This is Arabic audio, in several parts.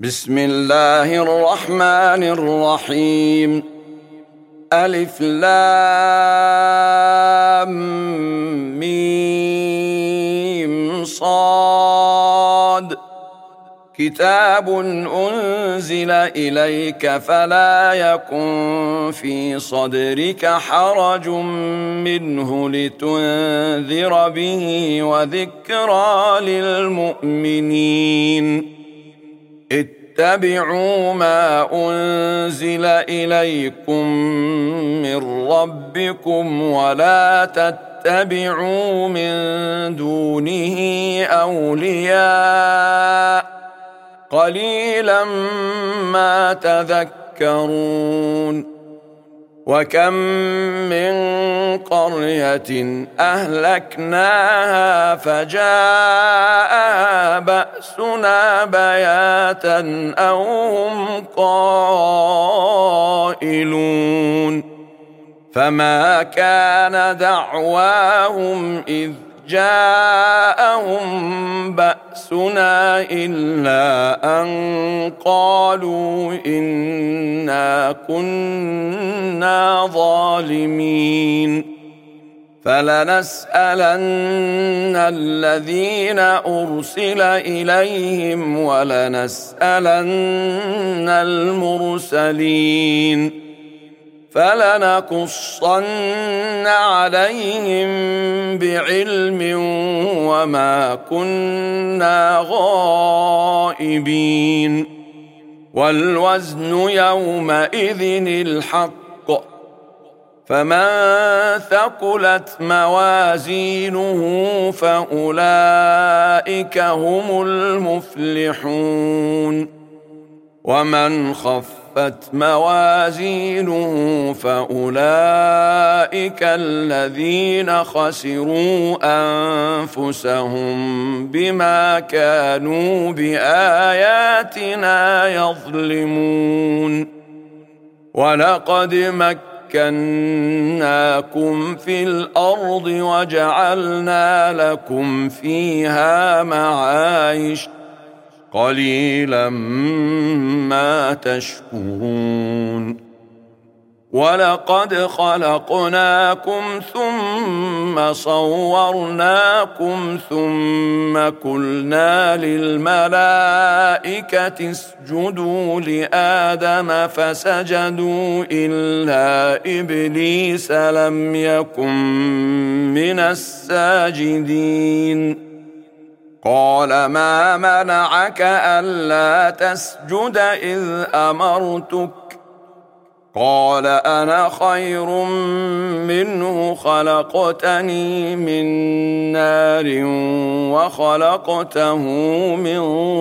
بسم الله الرحمن الرحيم. ألف لام ميم صاد. كتاب أنزل إليك فلا يكن في صدرك حرج منه لتنذر به وذكرى للمؤمنين. اتبعوا ما أنزل إليكم من ربكم ولا تتبعوا من دونه أولياء قليلا ما تذكرون. وكم من قرية أهلكناها فجاءها بأسنا بياتا أو هم قائلون. فما كان دعواهم إذ جاءهم بأسنا إلا أن قالوا إنا كنا ظالمين. فلنسألن الذين أرسل إليهم ولنسألن المرسلين. فلنقصن عليهم بعلم وما كنا غائبين. والوزن يومئذ الحق. فمن ثقلت موازينه فأولئك هم المفلحون. ومن خفت موازينه فأولئك الذين خسروا أنفسهم بما كانوا بآياتنا يظلمون. ولقد مكناكم في الأرض وجعلنا لكم فيها معايش قليلا ما تشكرون. ولقد خلقناكم ثم صورناكم ثم قلنا للملائكة اسجدوا لآدم فسجدوا إلا إبليس لم يكن من الساجدين. قال ما منعك ألا تسجد إذ أمرتك؟ قال أنا خير منه خلقتني من نار وخلقته من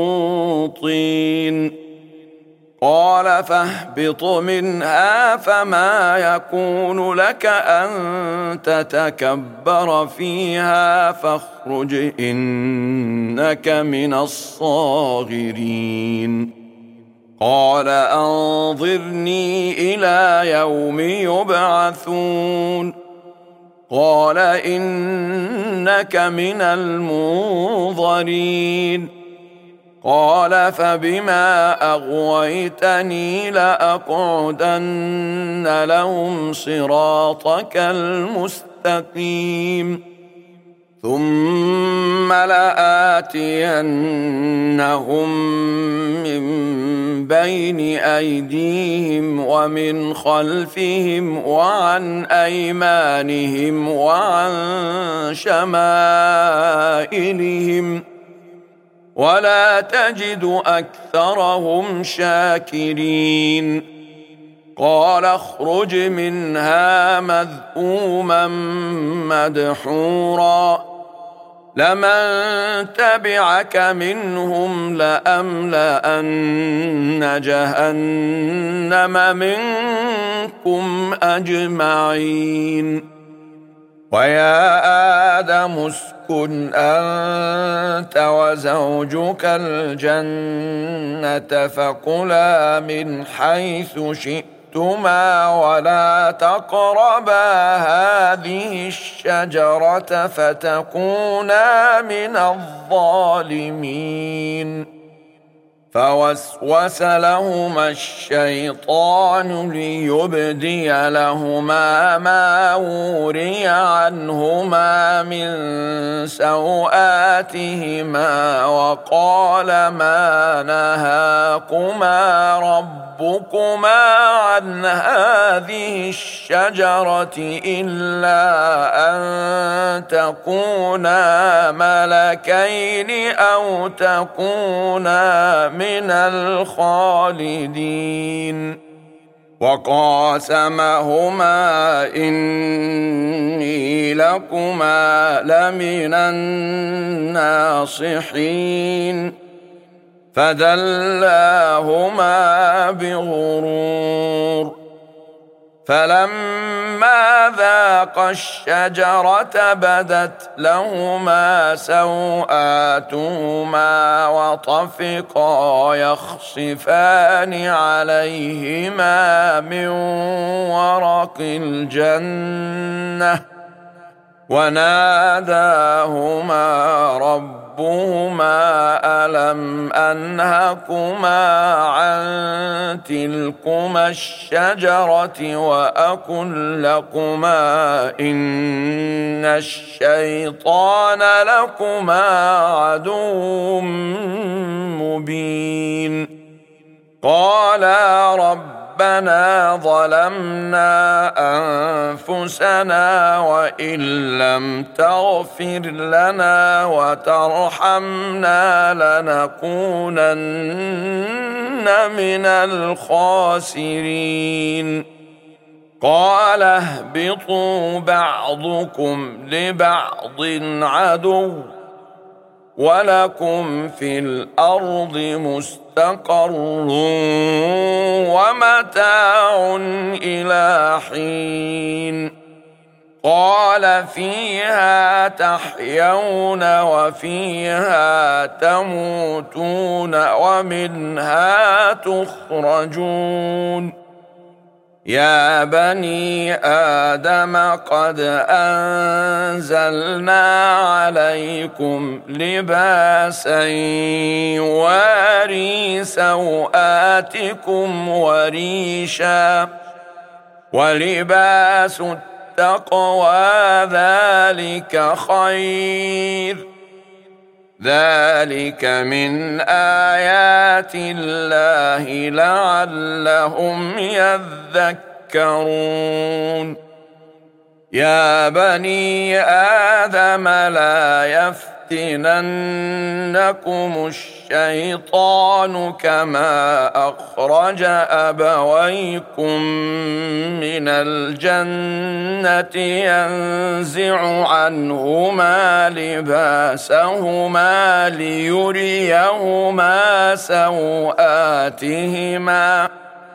طين. قال فاهبط منها فما يكون لك أن تتكبر فيها فاخرج إنك من الصاغرين. قال أنظرني إلى يوم يبعثون. قال إنك من المنظرين. قال فبما أغويتني لأقعدن لهم صراطك المستقيم ثم لآتينهم من بين أيديهم ومن خلفهم وعن أيمانهم وعن شمائلهم ولا تجد أكثرهم شاكرين. قال اخرج منها مذءوما مدحورا لمن تبعك منهم لأملأن جهنم منكم أجمعين. ويا آدم اسكن أنت وزوجك الجنة فكلا من حيث شئتما ولا تقربا هذه الشجرة فتكونا من الظالمين. فوسوس لهما الشيطان ليبدي لهما ما وري عنهما من سوآتهما وقال ما نهاكما ربكما عن هذه الشجرة إلا أن تكونا ملكين أو تكونا من الخالدين وقاسمهما إني لكما لمن الناصحين فدلاهما بغرور فلما ذاقا الشجرة بدت لهما سوآتهما وطفقا يخصفان عليهما من ورق الجنة وناداهما ربهما ألم أنهكما عن تلكما الشجرة وأقل لكما إن الشيطان لكما عدو مبين قالا ربنا ظلمنا أنفسنا وإن لم تغفر لنا وترحمنا لنكونن من الخاسرين قال اهبطوا بعضكم لبعض عدو ولكم في الأرض مستقر ومتاع إلى حين قال فيها تحيون وفيها تموتون ومنها تخرجون يا بني آدم قد أنزلنا عليكم لباسا يواري سوآتكم وريشا ولباس التقوى ذلك خير ذلك من آيات الله لعلهم يذكرون يا بني آدم لا يفتننكم الشيطان كما أخرج أبويكم من الجنة ينزع عنهما لباسهما ليريهما سوآتهما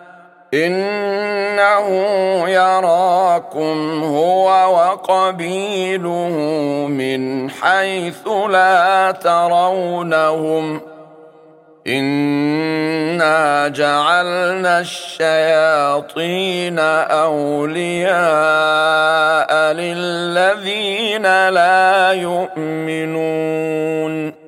إنه يراكم هو وقبيله من حيث لا ترونهم إنا جعلنا الشياطين أولياء للذين لا يؤمنون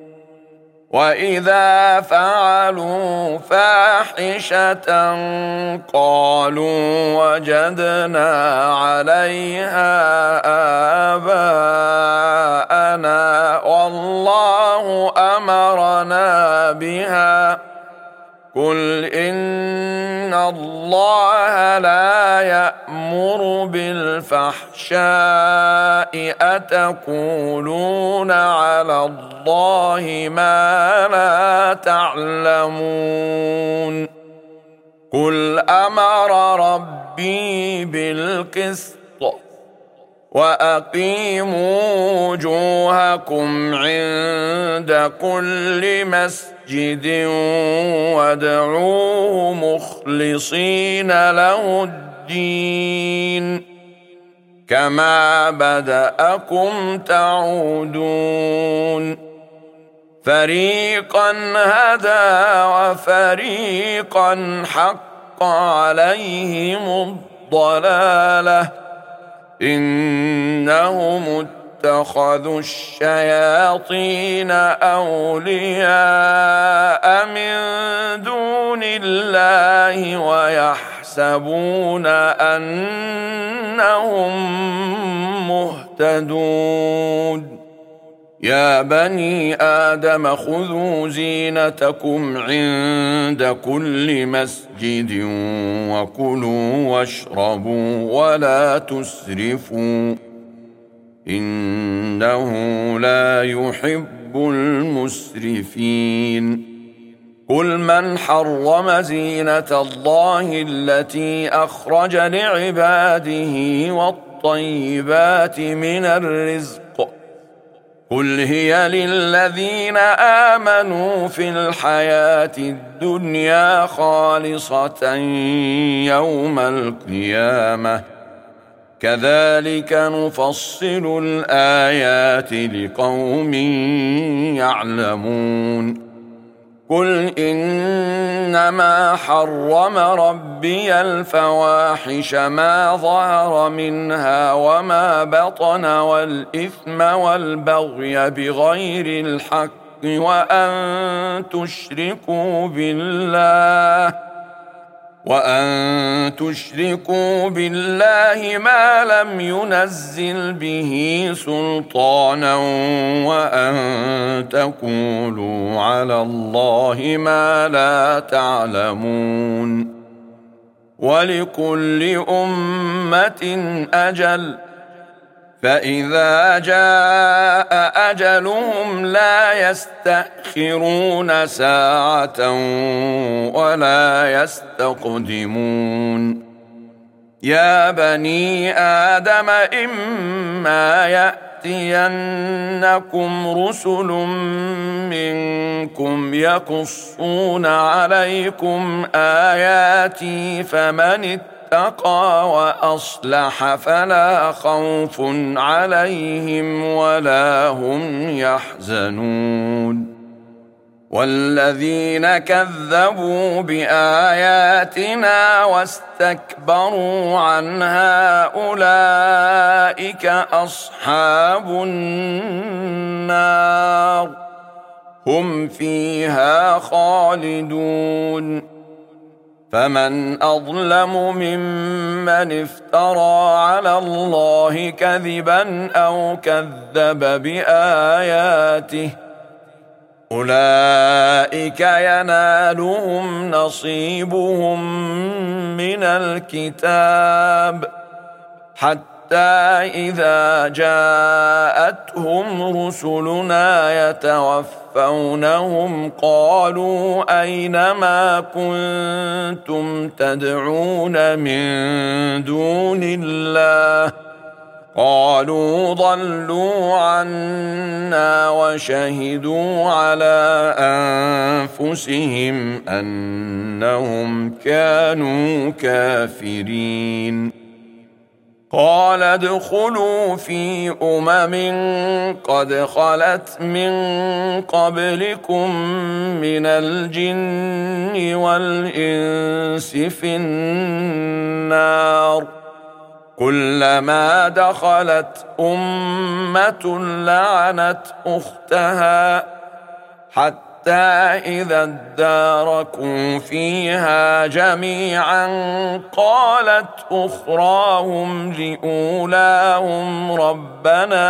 وإذا فعلوا فاحشة قالوا وجدنا عليها آباءنا والله أمرنا بها قل إن الله لا يأمر بالفحشاء أتقولون على الله ما لا تعلمون قل أمر ربي بالقسط وأقيموا وجوهكم عند كل مسجد وادعوه مخلصين له الدين كما بدأكم تعودون فريقا هدى وفريقا حق عليهم الضلالة إنهم اتخذوا الشياطين أولياء من الله ويحسبون أنهم مهتدون. يا بني آدم خذوا زينتكم عند كل مسجد وكلوا واشربوا ولا تسرفوا إنه لا يحب المسرفين. قل من حرم زينة الله التي أخرج لعباده والطيبات من الرزق قل هي للذين آمنوا في الحياة الدنيا خالصة يوم القيامة كذلك نفصل الآيات لقوم يعلمون. قل إنما حرم ربي الفواحش ما ظهر منها وما بطن والإثم والبغي بغير الحق وأن تشركوا بالله ما لم ينزل به سلطانا وأن تقولوا على الله ما لا تعلمون. ولكل أمة أجل فإذا جاء أجلهم لا يستأخرون ساعة ولا يستقدمون. يا بني آدم إما يأتينكم رسل منكم يقصون عليكم آياتي فمن اتقى وأصلح فلا خوف عليهم ولا هم يحزنون. والذين كذبوا بآياتنا واستكبروا عنها أولئك أصحاب النار هم فيها خالدون. فمن أظلم ممن افترى على الله كذبا أو كذب بآياته أولئك ينالهم نصيبهم من الكتاب حتى إذا جاءتهم رسلنا يتوفونهم قالوا أين ما كنتم تدعون من دون الله قالوا ضلوا عنا وشهدوا على أنفسهم أنهم كانوا كافرين. قال ادخلوا في قد خلت من قبلكم من الجن والإنس في النار كلما دخلت أمة لعنت أختها حتى إذا اداركوا فيها جميعا قالت أخراهم لأولاهم ربنا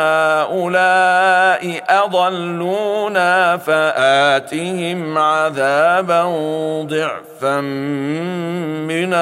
هؤلاء أضلونا فآتهم عذابا ضعفا من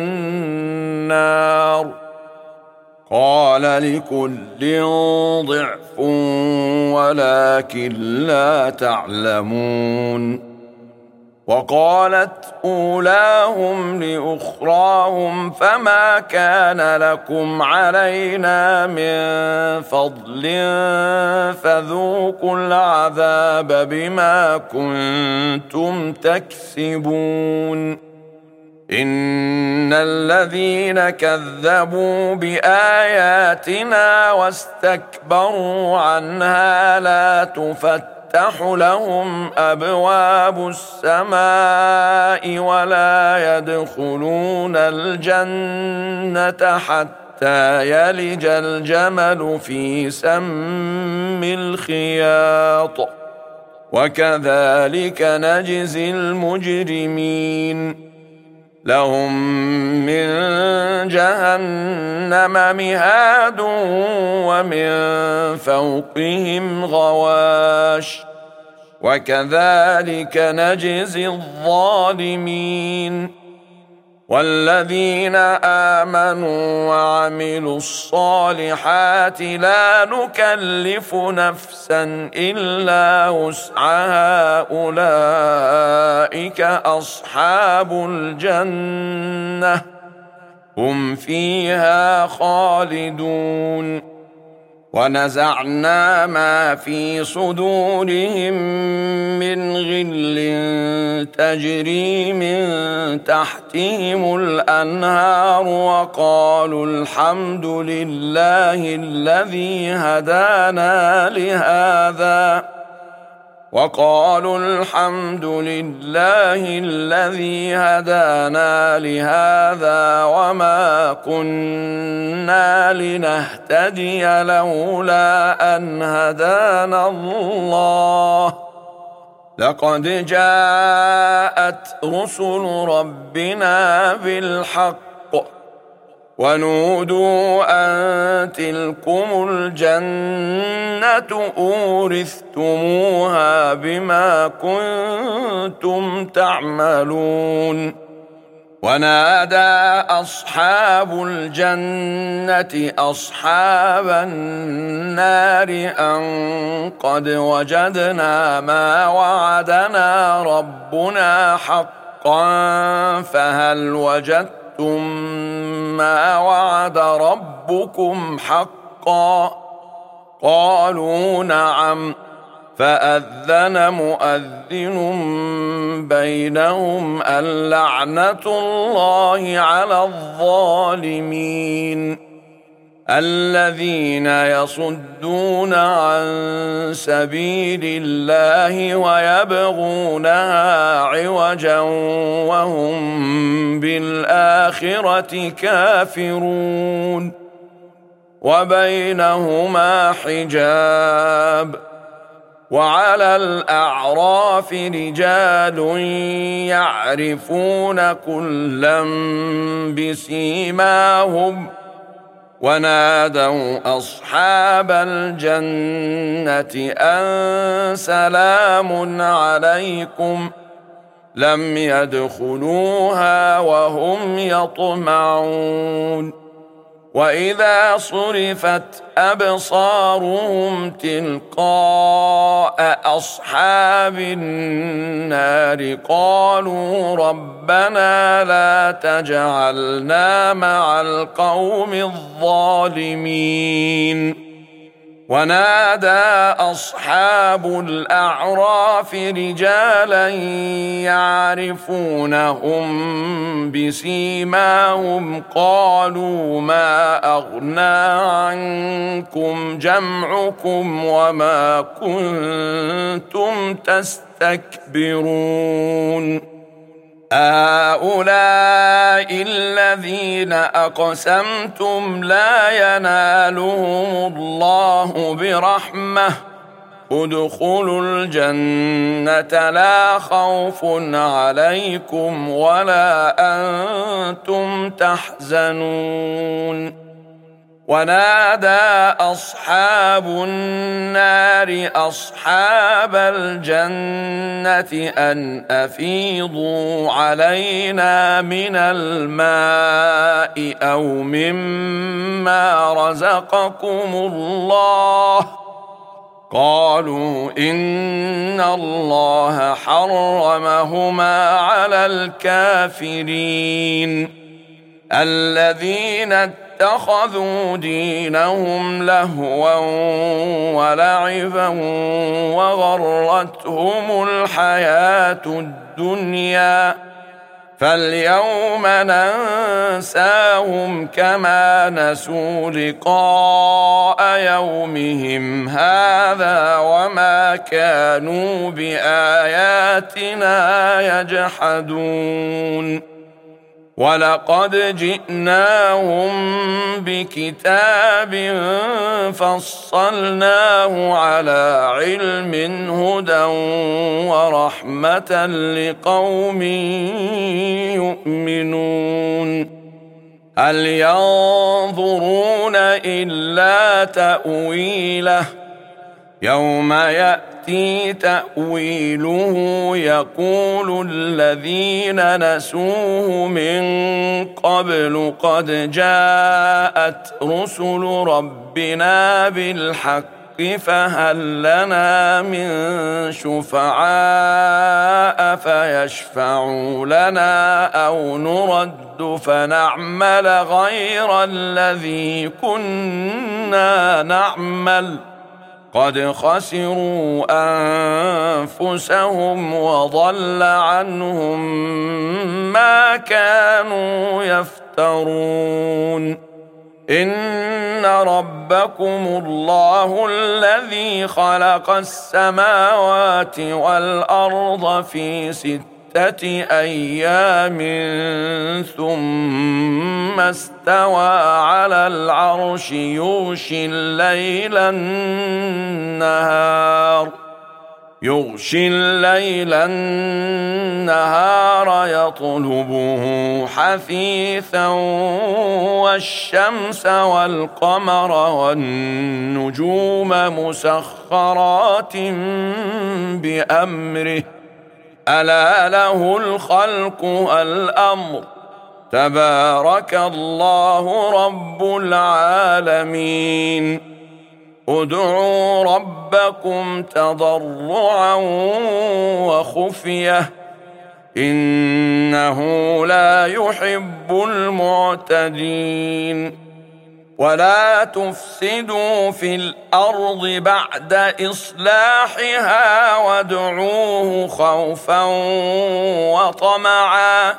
النار قال لكل ضعف ولكن لا تعلمون. وقالت أولاهم لأخراهم فما كان لكم علينا من فضل فذوقوا العذاب بما كنتم تكسبون. إن الذين كذبوا بآياتنا واستكبروا عنها لا تفتح لهم أبواب السماء ولا يدخلون الجنة حتى يلج الجمل في سم الخياط وكذلك نجزي المجرمين لهم من جهنم مهاد ومن فوقهم غواش وكذلك نجزي الظالمين والذين آمنوا وعملوا الصالحات لا نكلف نفسا إلا وسعها أولئك أصحاب الجنة هم فيها خالدون ونزعنا ما في صدورهم من غل تجري من تحتهم الأنهار وقالوا الحمد لله الذي هدانا لهذا وما كنا لنهتدي لولا أن هدانا الله لقد جاءت رسل ربنا بالحق ونودوا أن تلكم الجنة أورثتموها بما كنتم تعملون ونادى أصحاب الجنة أصحاب النار أن قد وجدنا ما وعدنا ربنا حقا فهل وجدتم ما وعد ربكم حقا قالوا نعم فأذن مؤذن بينهم اللعنة الله على الظالمين الذين يصدون عن سبيل الله ويبغونها عوجا وهم بالآخرة كافرون وبينهما حجاب وعلى الأعراف رجال يعرفون كلا بسيماهم ونادوا أصحاب الجنة أن سلام عليكم لم يدخلوها وهم يطمعون وإذا صرفت أبصارهم تلقاء أصحاب النار قالوا ربنا لا تجعلنا مع القوم الظالمين ونادى أصحاب الأعراف رجالا يعرفونهم بسيماهم قالوا ما أغنى عنكم جمعكم وما كنتم تستكبرون هؤلاء الذين أقسمتم لا ينالهم الله برحمة ادخلوا الجنة لا خوف عليكم ولا أنتم تحزنون ونادى أصحاب النار أصحاب الجنة أن أفيضوا علينا من الماء أو مما رزقكم الله قالوا إن الله حرمهما على الكافرين الذين اتخذوا دينهم لهوا ولعبا وغرتهم الحياة الدنيا فاليوم ننساهم كما نسوا لقاء يومهم هذا وما كانوا بآياتنا يجحدون ولقد جئناهم بكتاب فصلناه على علم هدى ورحمة لقوم يؤمنون هل ينظرون إلا تأويله يوم يأتي تأويله يقول الذين نسوه من قبل قد جاءت رسل ربنا بالحق فهل لنا من شفعاء فيشفعوا لنا أو نرد فنعمل غير الذي كنا نعمل قد خسروا أنفسهم وضل عنهم ما كانوا يفترون إن ربكم الله الذي خلق السماوات والأرض في 6 أيام ثم استوى على العرش يغشي الليل النهار يطلبه حثيثا والشمس والقمر والنجوم مسخرات بأمره ألا له الخلق والأمر تبارك الله رب العالمين ادعوا ربكم تضرعا وخفية إنه لا يحب المعتدين ولا تفسدوا في الأرض بعد إصلاحها وادعوه خوفا وطمعا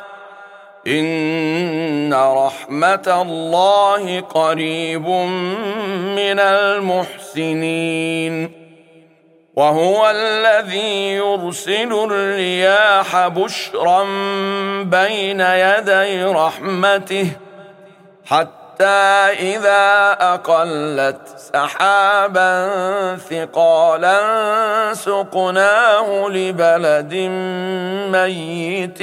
إن رحمة الله قريب من المحسنين وهو الذي يرسل الرياح بشرا بين يدي رحمته حتى إذا أقلت سحابا ثقالا سقناه لبلد ميت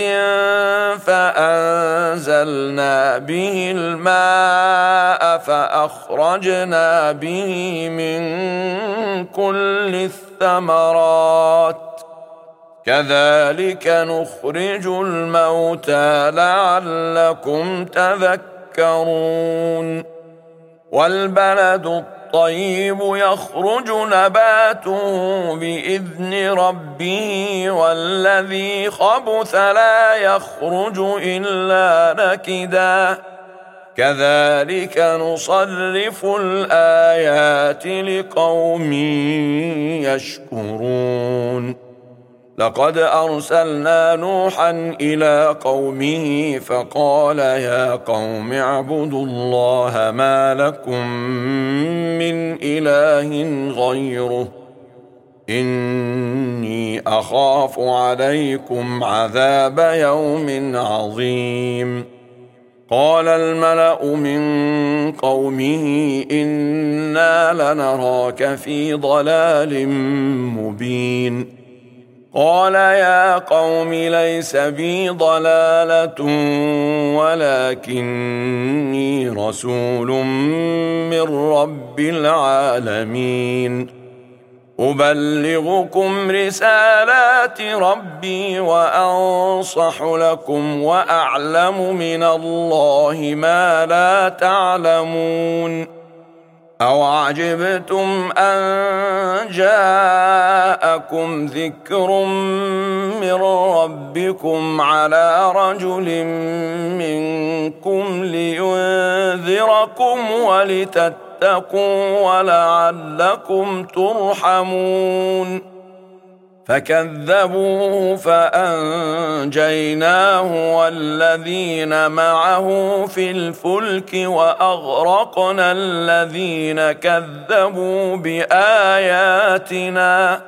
فأنزلنا به الماء فأخرجنا به من كل الثمرات كذلك نخرج الموتى لعلكم تذكرون والبلد الطيب يخرج نباته بإذن ربه والذي خبث لا يخرج إلا نكدا كذلك نصرف الآيات لقوم يشكرون لقد أرسلنا نوحا إلى قومه فقال يا قوم اعبدوا الله ما لكم من إله غيره إني أخاف عليكم عذاب يوم عظيم قال الملأ من قومه إنا لنراك في ضلال مبين قال يا قوم ليس بي ضلالة ولكني رسول من رب العالمين أبلغكم رسالات ربي وأنصح لكم وأعلم من الله ما لا تعلمون أوعجبتم أن جاءكم ذكر من ربكم على رجل منكم لينذركم ولتتقوا ولعلكم ترحمون فكذبوه فأنجيناه والذين معه في الفلك وأغرقنا الذين كذبوا بآياتنا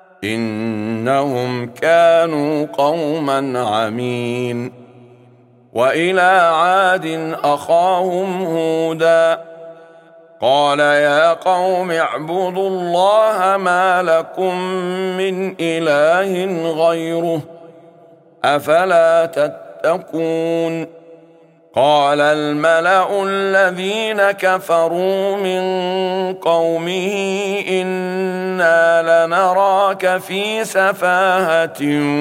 إنهم كانوا قوما عمين وإلى عاد أخاهم هودا قال يا قوم اعبدوا الله ما لكم من إله غيره أفلا تتقون قال الملأ الذين كفروا من قومه إنا لنراك في سفاهة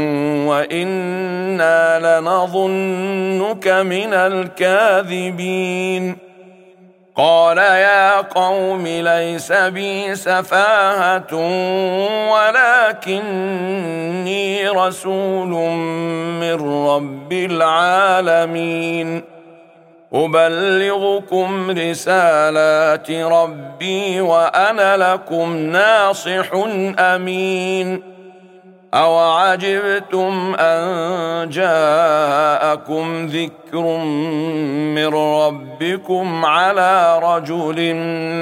وإنا لنظنك من الكاذبين قال يا قوم ليس بي سفاهة ولكني رسول من رب العالمين أبلغكم رسالات ربي وأنا لكم ناصح أمين أوعجبتم أن جاءكم ذكر من ربكم على رجل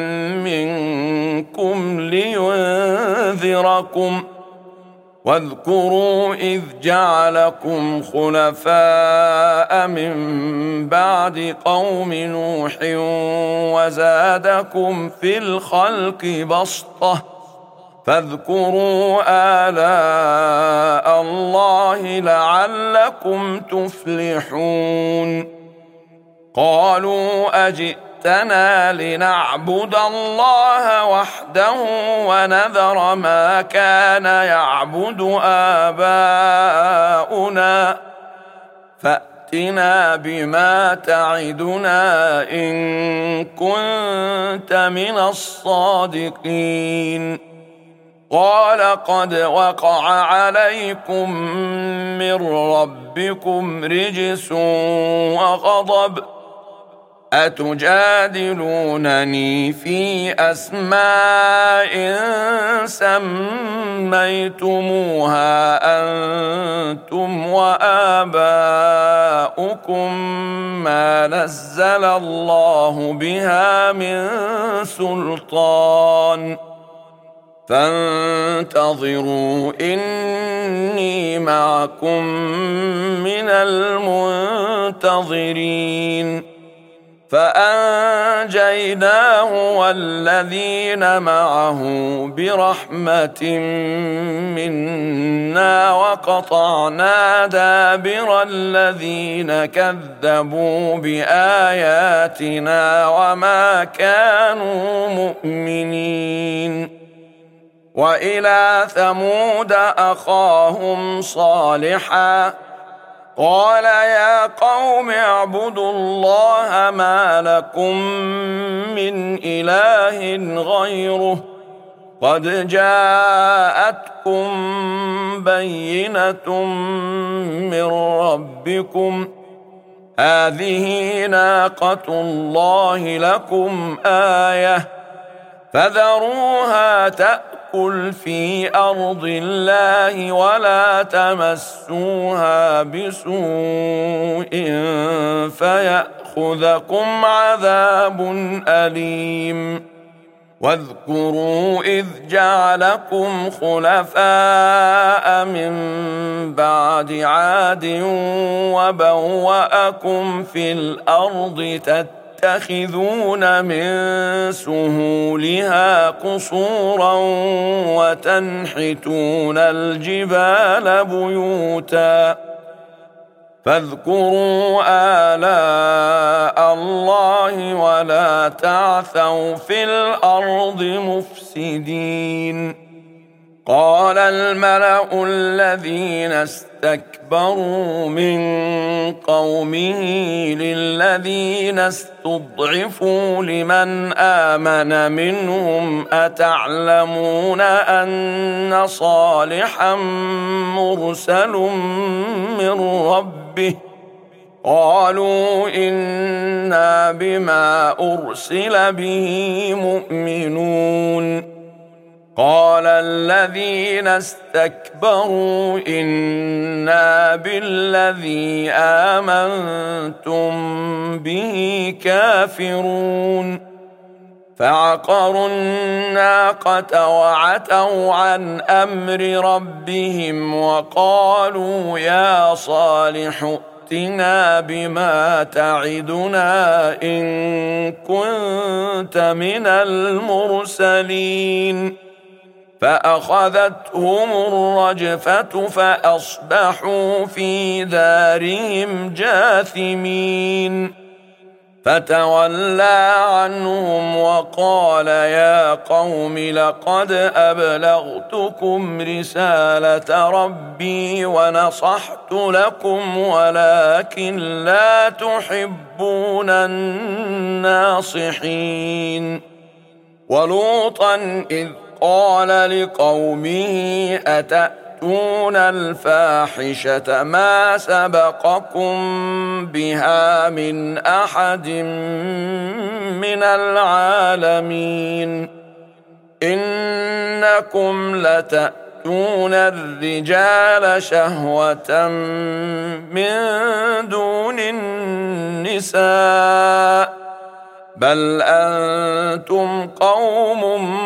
منكم لينذركم واذكروا إذ جعلكم خلفاء من بعد قوم نوح وزادكم في الخلق بسطة فاذكروا آلاء الله لعلكم تفلحون قالوا أجئتنا لنعبد الله وحده ونذر ما كان يعبد آباؤنا فأتنا بما تعدنا إن كنت من الصادقين قال قد وقع عليكم من ربكم رجس وغضب أتجادلونني في أسماء سميتموها أنتم وآباؤكم ما نزل الله بها من سلطان فانتظروا إني معكم من المنتظرين فأنجيناه والذين معه برحمة منا وقطعنا دابر الذين كذبوا بآياتنا وما كانوا مؤمنين وإلى ثمود أخاهم صالحا قال يا قوم اعبدوا الله ما لكم من إله غيره قد جاءتكم بينة من ربكم هذه ناقة الله لكم آية فذروها تأكل في أرض الله ولا تمسوها بسوء فيأخذكم عذاب أليم واذكروا إذ جعلكم خلفاء من بعد عاد وبوأكم في الأرض تتخذون من سهولها قصورا وتنحتون الجبال بيوتا فاذكروا آلاء الله ولا تعثوا في الأرض مفسدين قال الملأ الذين استكبروا من قومه للذين استضعفوا لمن آمن منهم أتعلمون أن صالحا مرسل من ربه قالوا إنا بما أرسل به مؤمنون قال الذين استكبروا إنا بالذي آمنتم به كافرون فعقروا الناقة وعتوا عن أمر ربهم وقالوا يا صالح فأتنا بما تعدنا إن كنت من المرسلين فأخذتهم الرجفة فأصبحوا في دارهم جاثمين فتولى عنهم وقال يا قوم لقد أبلغتكم رسالة ربي ونصحت لكم ولكن لا تحبون الناصحين ولوطا إذ قال لقومه أتأتون الفاحشة ما سبقكم بها من أحد من العالمين إنكم لتأتون الرجال شهوة من دون النساء بل أنتم قوم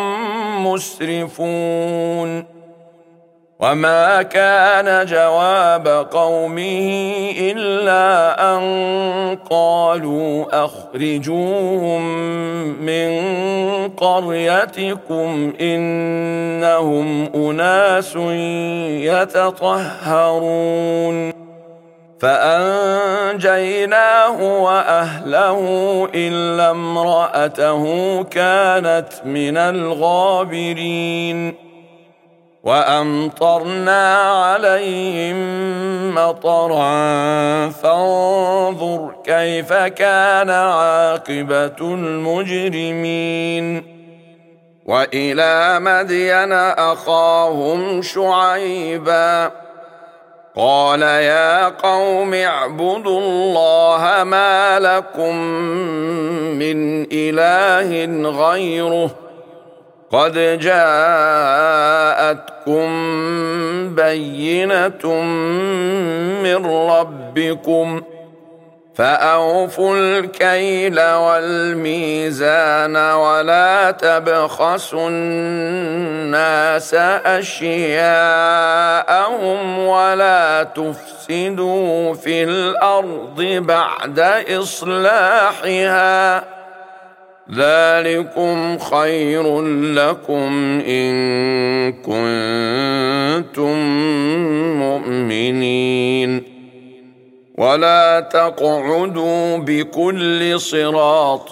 مسرفون وما كان جواب قومه إلا أن قالوا أخرجوهم من قريتكم إنهم أناس يتطهرون فأنجيناه وأهله إلا امرأته كانت من الغابرين وأمطرنا عليهم مطرا فانظر كيف كان عاقبة المجرمين وإلى مدين أخاهم شعيبا قال يا قوم اعبدوا الله ما لكم من إله غيره قد جاءتكم بينة من ربكم فأوفوا الكيل والميزان ولا تبخسوا الناس أشياءهم ولا تفسدوا في الأرض بعد إصلاحها ذلكم خير لكم إن كنتم مؤمنين ولا تقعدوا بكل صراط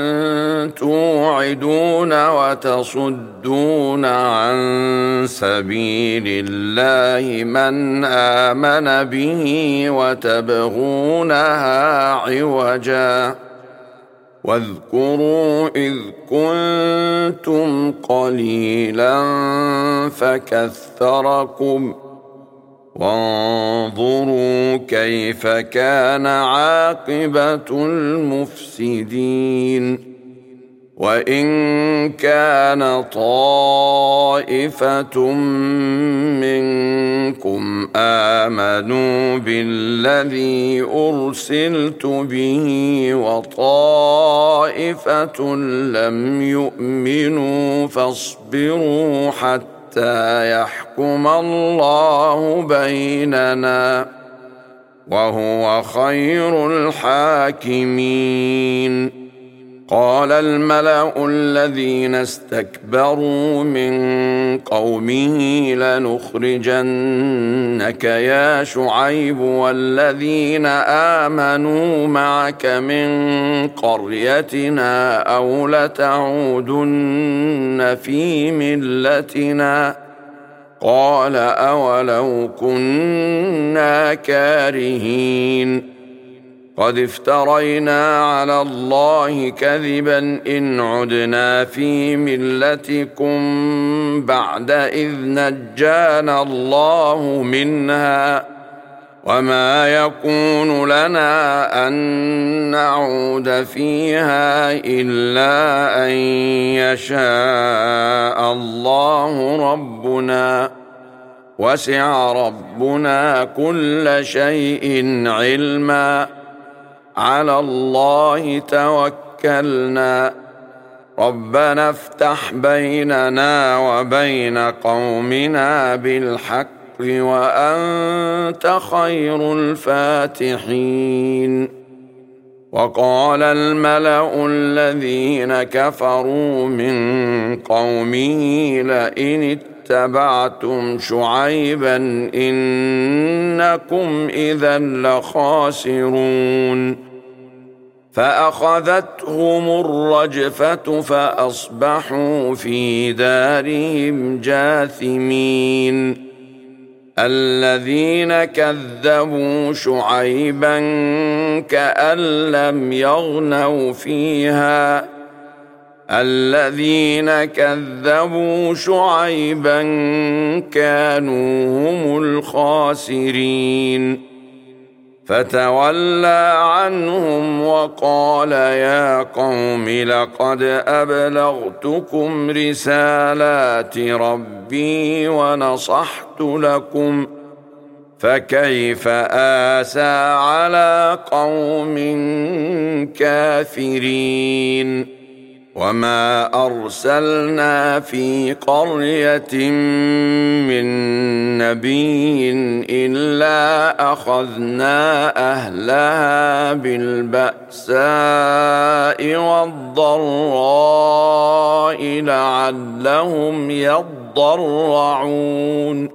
توعدون وتصدون عن سبيل الله من آمن به وتبغونها عوجا واذكروا إذ كنتم قليلا فكثركم وانظروا كيف كان عاقبة المفسدين وإن كان طائفة منكم آمنوا بالذي أرسلت به وطائفة لم يؤمنوا فاصبروا حتى يحكم الله بيننا وهو خير الحاكمين قال الملأ الذين استكبروا من قومه لنخرجنك يا شعيب والذين آمنوا معك من قريتنا أو لتعودن في ملتنا قال أولو كنا كارهين قد افترينا على الله كذبا إن عدنا في ملتكم بعد إذ نجانا الله منها وما يكون لنا أن نعود فيها إلا أن يشاء الله ربنا وسع ربنا كل شيء علما على الله توكلنا ربنا افتح بيننا وبين قومنا بالحق وأنت خير الفاتحين. وقال الملأ الذين كفروا من قومه لئن اتبعتم شعيبا إنكم إذا لخاسرون. فأخذتهم الرجفة فأصبحوا في دارهم جاثمين. الذين كذبوا شعيبا كأن لم يغنوا فيها. الذين كذبوا شعيبا كانوا هم الخاسرين. فتولى عنهم وقال يا قوم لقد أبلغتكم رسالات ربي ونصحت لكم فكيف آسى على قوم كافرين. وما أرسلنا في قرية من نبي إلا أخذنا أهلها بالبأساء والضراء لعلهم يضرعون.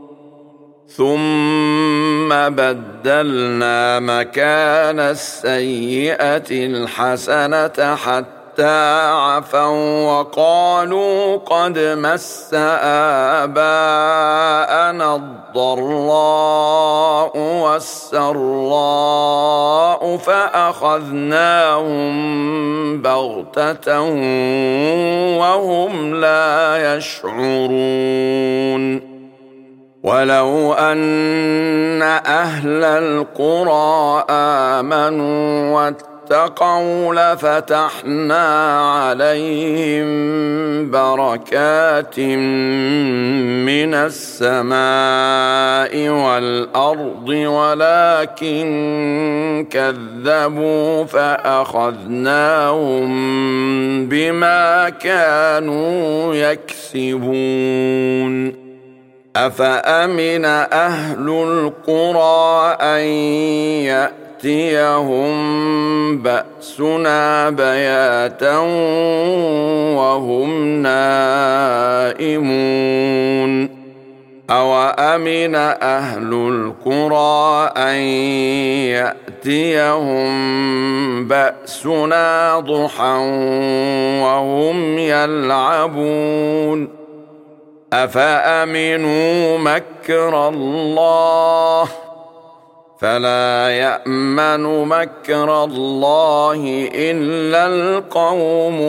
ثم بدلنا مكان السيئة الحسنة حتى عفوا وقالوا قد مس آباءنا الضراء والسراء فأخذناهم بغتة وهم لا يشعرون. ولو أن أهل القرى آمنوا واتقوا لفتحنا عليهم بركات من السماء والأرض ولكن كذبوا فأخذناهم بما كانوا يكسبون. أفأمن أهل القرى أن يأتيهم بأسنا بياتا وهم نائمون. أوأمن أهل القرى أن يأتيهم بأسنا ضحى وهم يلعبون. أفأمنوا مكر الله فلا يأمن مكر الله إلا القوم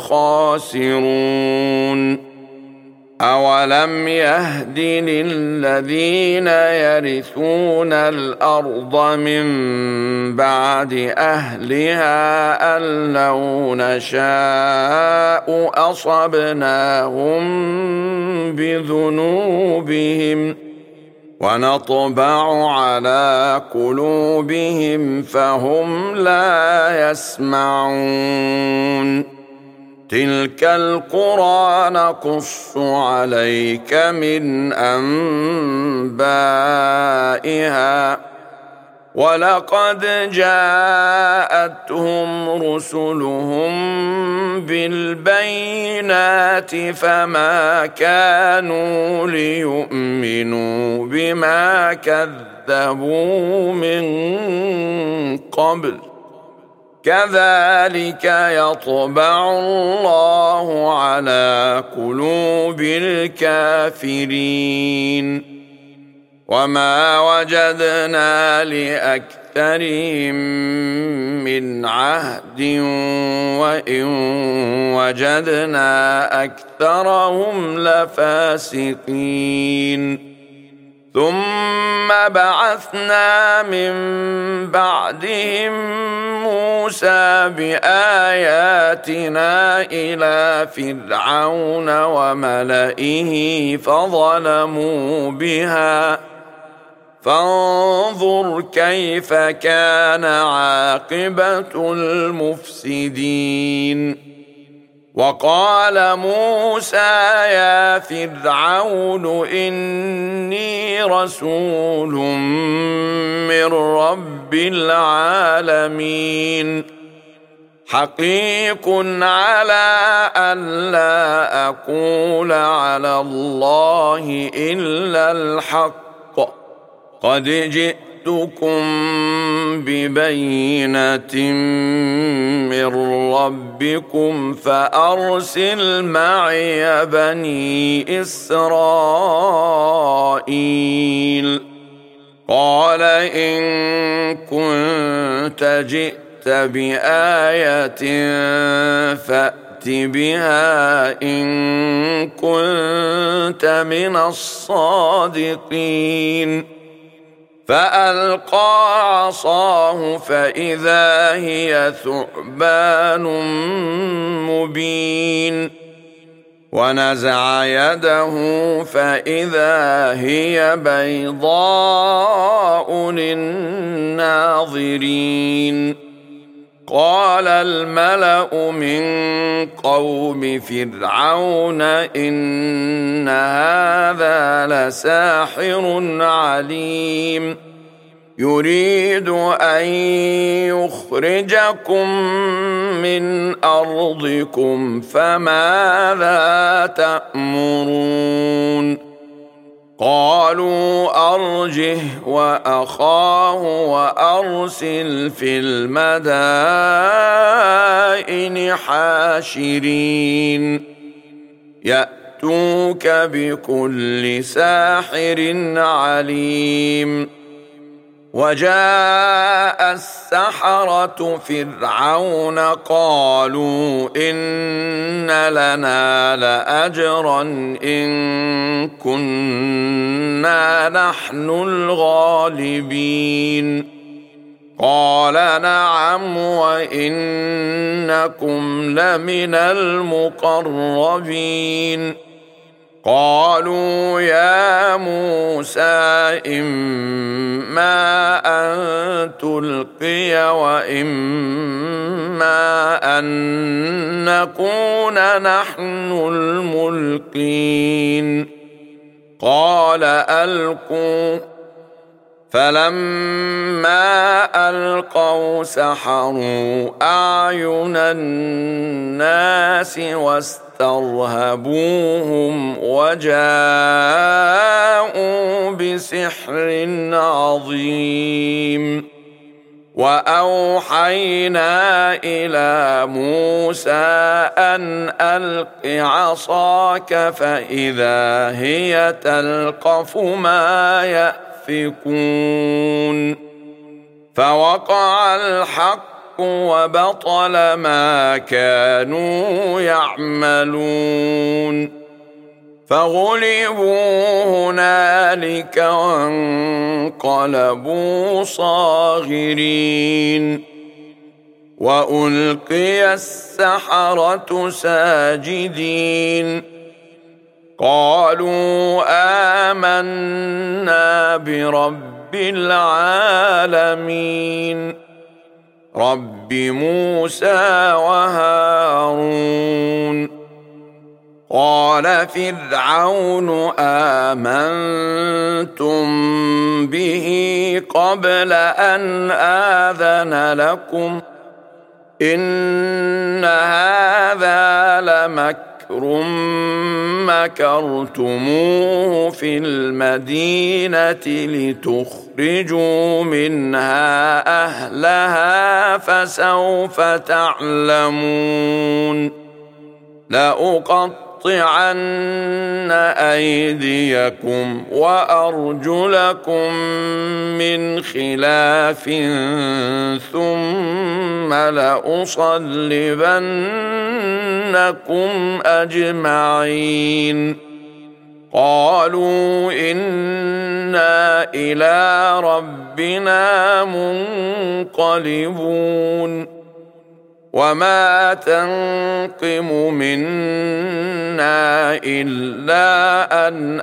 الخاسرون. أولم يهد للذين يرثون الأرض من بعد أهلها أن لو نشاء أصبناهم بذنوبهم ونطبع على قلوبهم فهم لا يسمعون. تلك القرى نقص عليك من أنبائها ولقد جاءتهم رسلهم بالبينات فما كانوا ليؤمنوا بما كذبوا من قبل كذلك يطبع الله على قلوب الكافرين. وما وجدنا لأكثرهم من عهد وإن وجدنا أكثرهم لفاسقين. ثم بعثنا من بعدهم موسى بآياتنا إلى فرعون وملئه فظلموا بها فانظر كيف كان عاقبة المفسدين. وقال موسى يا فرعون إني رسول من رب العالمين حقيق على أن لا أقول على الله إلا الحق قد جئتكم ببينة من ربكم فأرسل معي بني إسرائيل قال إن كنت جئت بآية فأت بها إن كنت من الصادقين فألقى عصاه فإذا هي ثعبان مبين ونزع يده فإذا هي بيضاء للناظرين قال الملأ من قوم فرعون إن هذا لساحر عليم يريد أن يخرجكم من أرضكم فماذا تأمرون قالوا أرجه وأخاه وأرسل في المدائن حاشرين يأتوك بكل ساحر عليم وجاء السحرة فرعون قالوا إن لنا لأجرا إن كنا نحن الغالبين قال نعم وإنكم لمن المقربين قالوا يا موسى إما أن تلقي وإما أن نكون نحن الملقين قال ألقوا فلما ألقوا سحروا أعين الناس واسترهبوهم وجاءوا بسحر عظيم وأوحينا إلى موسى أن ألق عصاك فإذا هي تلقف ما يأفكون فوقع الحق وبطل ما كانوا يعملون فغلبوا هنالك وانقلبوا صاغرين وألقي السحرة ساجدين قالوا آمنا برب العالمين رب موسى وهارون قال فرعون آمنتم به قبل أن آذن لكم إن هذا لمكر مكرتموه في المدينة لتخرجوا منها أهلها فسوف تعلمون لأقطعن أيديكم وأرجلكم من خلاف ثم لأصلبنكم أجمعين قالوا إنا إلى ربنا منقلبون وما تنقم منا إلا أن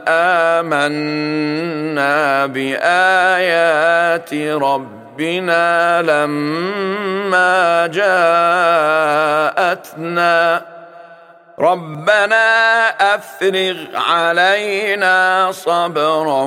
آمنا بآيات ربنا لما جاءتنا ربنا أفرغ علينا صبرا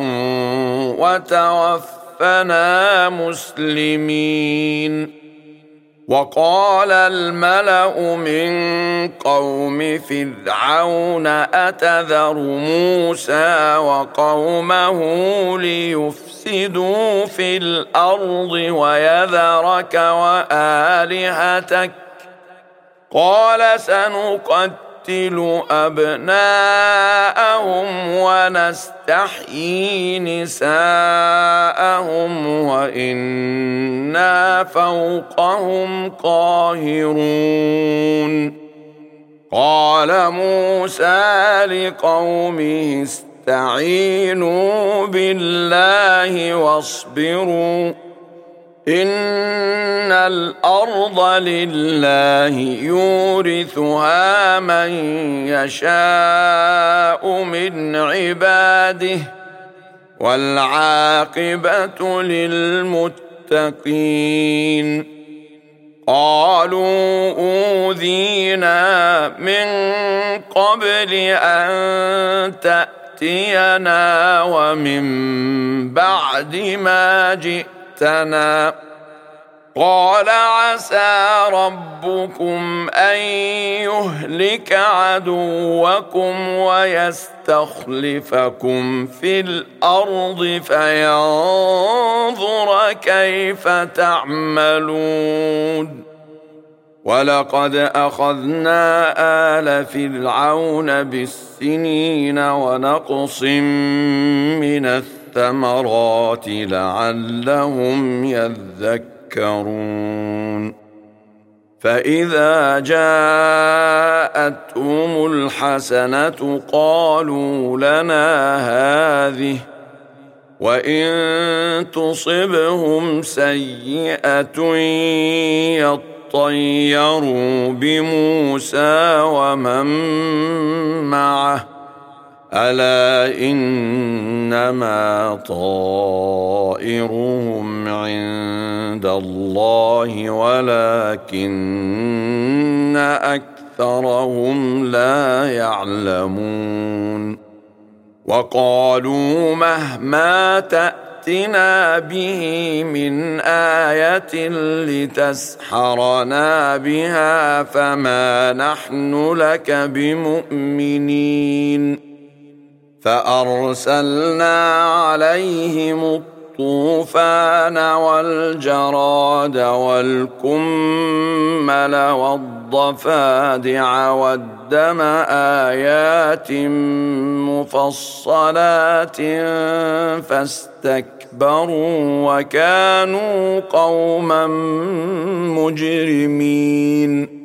وتوفنا مسلمين. وقال الملأ من قوم فرعون أتذر موسى وقومه ليفسدوا في الأرض ويذرك وآلهتك قال سنقتل أبناءهم ونستحيي نساءهم وإنا فوقهم قاهرون. قال موسى لقومه استعينوا بالله واصبروا إن الأرض لله يورثها من يشاء من عباده والعاقبة للمتقين. قالوا أوذينا من قبل أن تأتينا ومن بعد ما جئتنا قال عسى ربكم أن يهلك عدوكم ويستخلفكم في الأرض فينظر كيف تعملون. ولقد أخذنا آل فرعون بالسنين ونقص من الثمرات لعلهم يذكرون. فإذا جاءتهم الحسنة قالوا لنا هذه وإن تصبهم سيئة يطيروا بموسى ومن معه ألا إنما طائرهم عند الله ولكن أكثرهم لا يعلمون. وقالوا مهما تأتنا به من آية لتسحرنا بها فما نحن لك بمؤمنين. فأرسلنا عليهم الطوفان والجراد والكمل والضفادع والدم آيات مفصلات فاستكبروا وكانوا قوما مجرمين.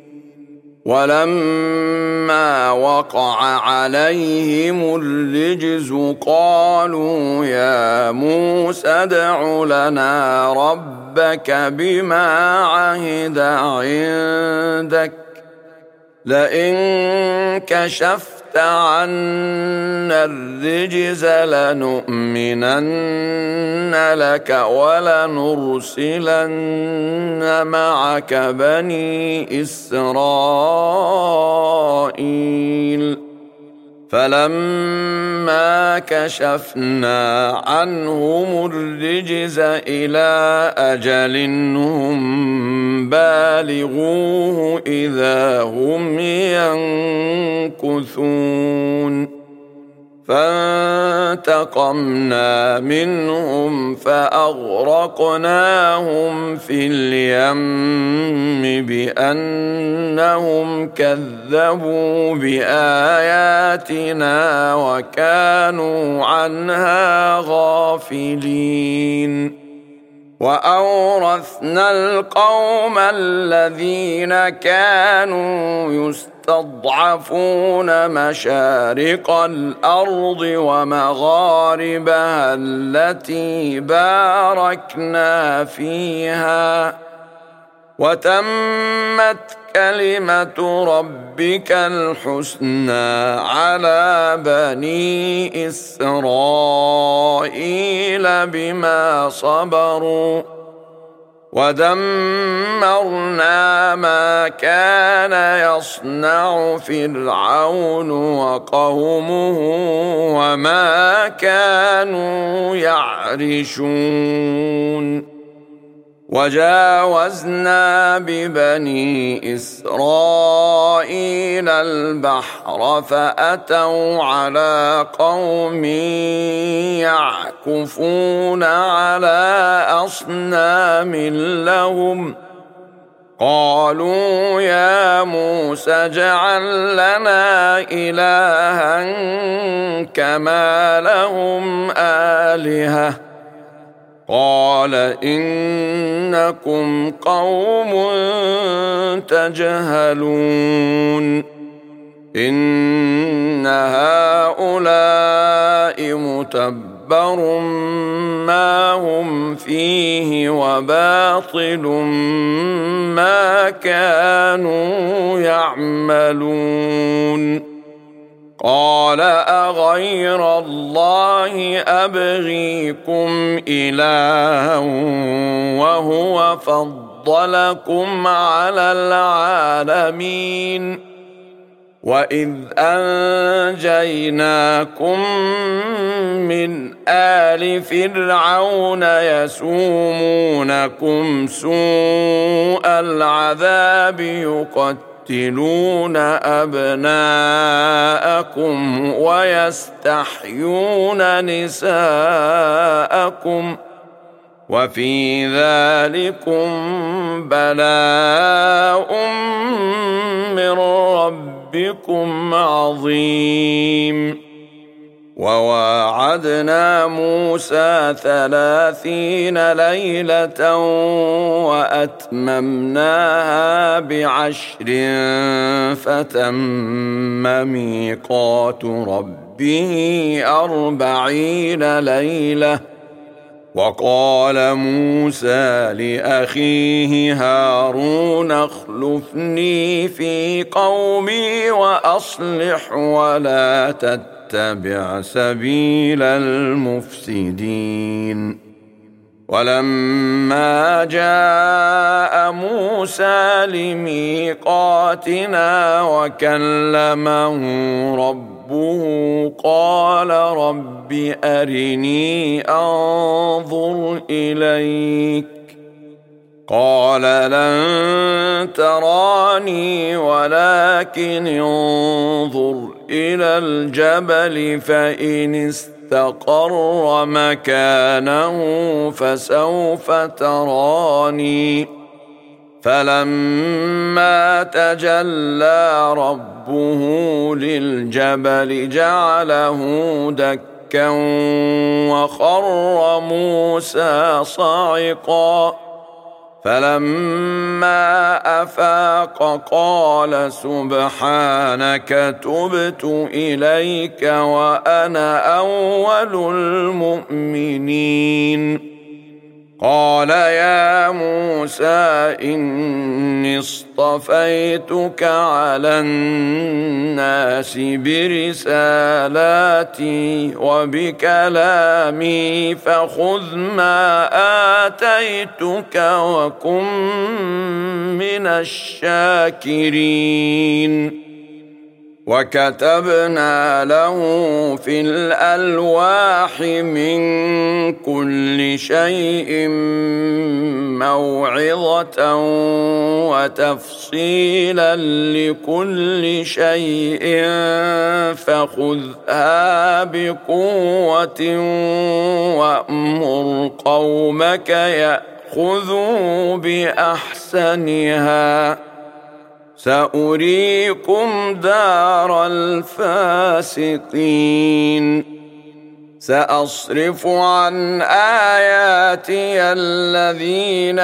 ولما وقع عليهم الرجز قالوا يا موسى ادع لنا ربك بما عهد عندك لئن كشفت عنا الرجز لنؤمنن لك ولنرسلن معك بني إسرائيل. فلما كشفنا عنهم الرجز إلى أجل هم بالغوه إذا هم ينكثون. فانتقمنا منهم فأغرقناهم في اليم بأنهم كذبوا بآياتنا وكانوا عنها غافلين. وأورثنا القوم الذين كانوا يستضعفون مشارق الأرض ومغاربها التي باركنا فيها وتمت كلمة ربك الحسنى على بني إسرائيل بما صبروا ودمرنا ما كان يصنع فرعون وقومه وما كانوا يعرشون وجاوزنا ببني إسرائيل البحر فأتوا على قوم يعكفون على أصنام لهم قالوا يا موسى اجعل لنا إلها كما لهم آلهة قال إنكم قوم تجهلون إن هؤلاء متبر ما هم فيه وباطل ما كانوا يعملون قال أغير الله أبغيكم إلها وهو فضلكم على العالمين وإذ أنجيناكم من آل فرعون يسومونكم سوء العذاب يقتلون أبناءكم ويستحيون نساءكم وفي ذلكم بلاء من ربكم عظيم وواعدنا موسى 30 ليلة وأتممناها ب10 فتم ميقات ربه 40 ليلة وقال موسى لأخيه هارون اخلفني في قومي وأصلح ولا تتبع سبيل المفسدين ولما جاء موسى لميقاتنا وكلمه ربه قال رب أرني أنظر إليك قال لن تراني ولكن انظر إلى الجبل فإن استقر مكانه فسوف تراني فلما تجلى ربه للجبل جعله دكا وخر موسى صعقا فلما أفاق قال سبحانك تبت إليك وأنا أول المؤمنين قال يا موسى إني اصطفيتك على الناس برسالاتي وبكلامي فخذ ما آتيتك وكن من الشاكرين وكتبنا له في الألواح من كل شيء موعظة وتفصيلا لكل شيء فخذها بقوة وأمر قومك يأخذوا بأحسنها سأريكم دار الفاسقين سأصرف عن آياتي الذين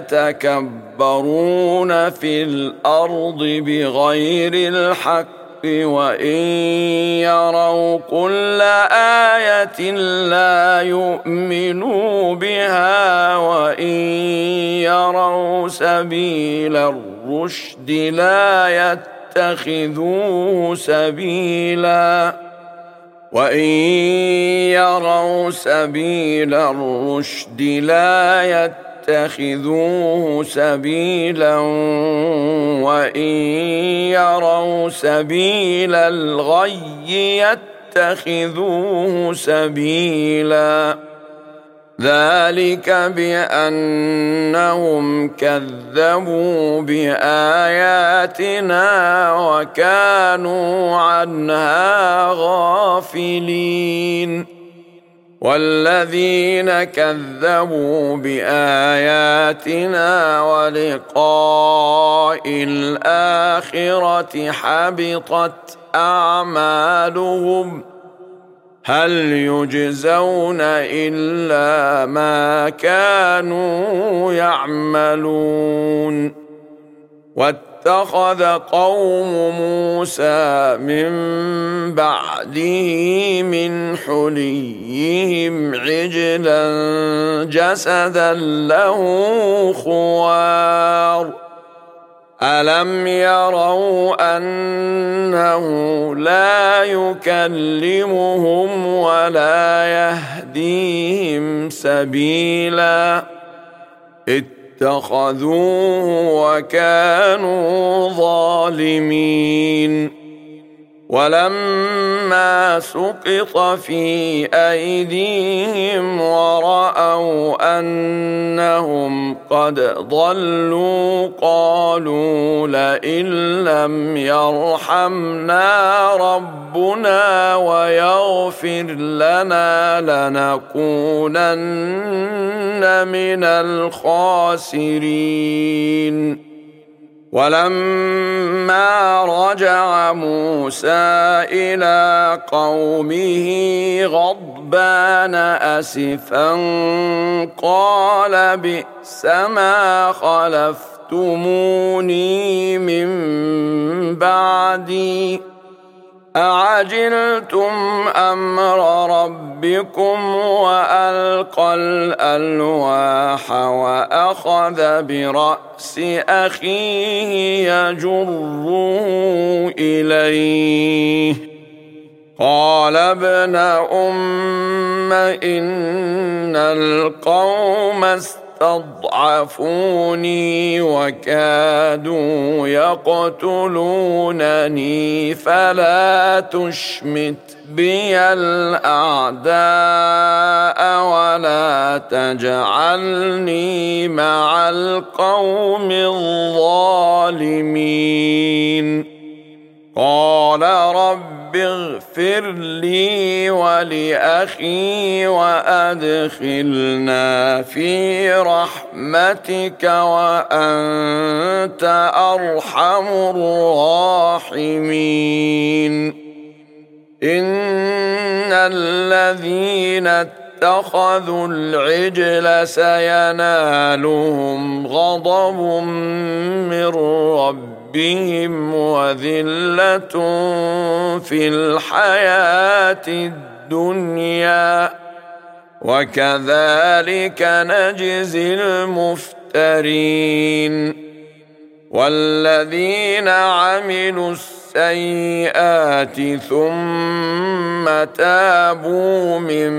يتكبرون في الأرض بغير الحق وإن يروا كل آية لا يؤمنوا بها وإن يروا سبيل الرشد لا يتخذوه سبيلا وإن يروا سبيل الرشد لا يتخذوه سبيلا وإن يروا سبيل الغي يتخذوه سبيلا ذلك بأنهم كذبوا بآياتنا وكانوا عنها غافلين والذين كذبوا بآياتنا ولقاء الآخرة حبطت أعمالهم هل يجزون إلا ما كانوا يعملون واتخذ قوم موسى من بعده من حليهم عجلا جسدا له خوار ألم يروا أنه لا يكلمهم ولا يهديهم سبيلا اتخذوه وكانوا ظالمين ولما سقط في أيديهم ورأوا أنهم قد ضلوا قالوا لئن لم يرحمنا ربنا ويغفر لنا لنكونن من الخاسرين ولما رجع موسى إلى قومه غضبان أسفا قال بئس ما خلفتموني من بعدي أعجلتم أمر ربكم وألقى الألواح وأخذ برأس أخيه يجره إليه قال ابن أم إن القوم استضعفوني وكادوا يقتلونني فلا تشمت بي الأعداء ولا تجعلني مع القوم الظالمين قال رب اغفر لي ولأخي وأدخلنا في رحمتك وأنت أرحم الراحمين إن الذين اتخذوا العجل سينالهم غضب من ربهم وذلة في الحياة الدنيا وكذلك نجزي المفترين والذين عملوا السيئات ثم تابوا من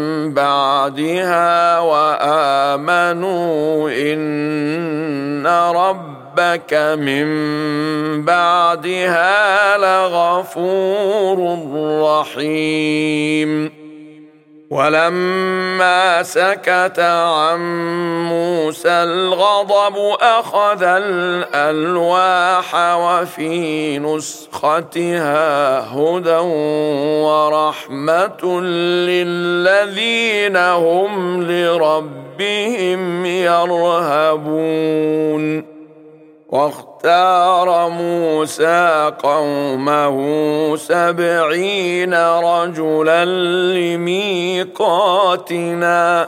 بعدها وآمنوا إن ربك من بعدها لغفور رحيم ولما سكت عن موسى الغضب أخذ الألواح وفي نسختها هدى ورحمة للذين هم لربهم يرهبون واختار موسى قومه 70 رجلا لميقاتنا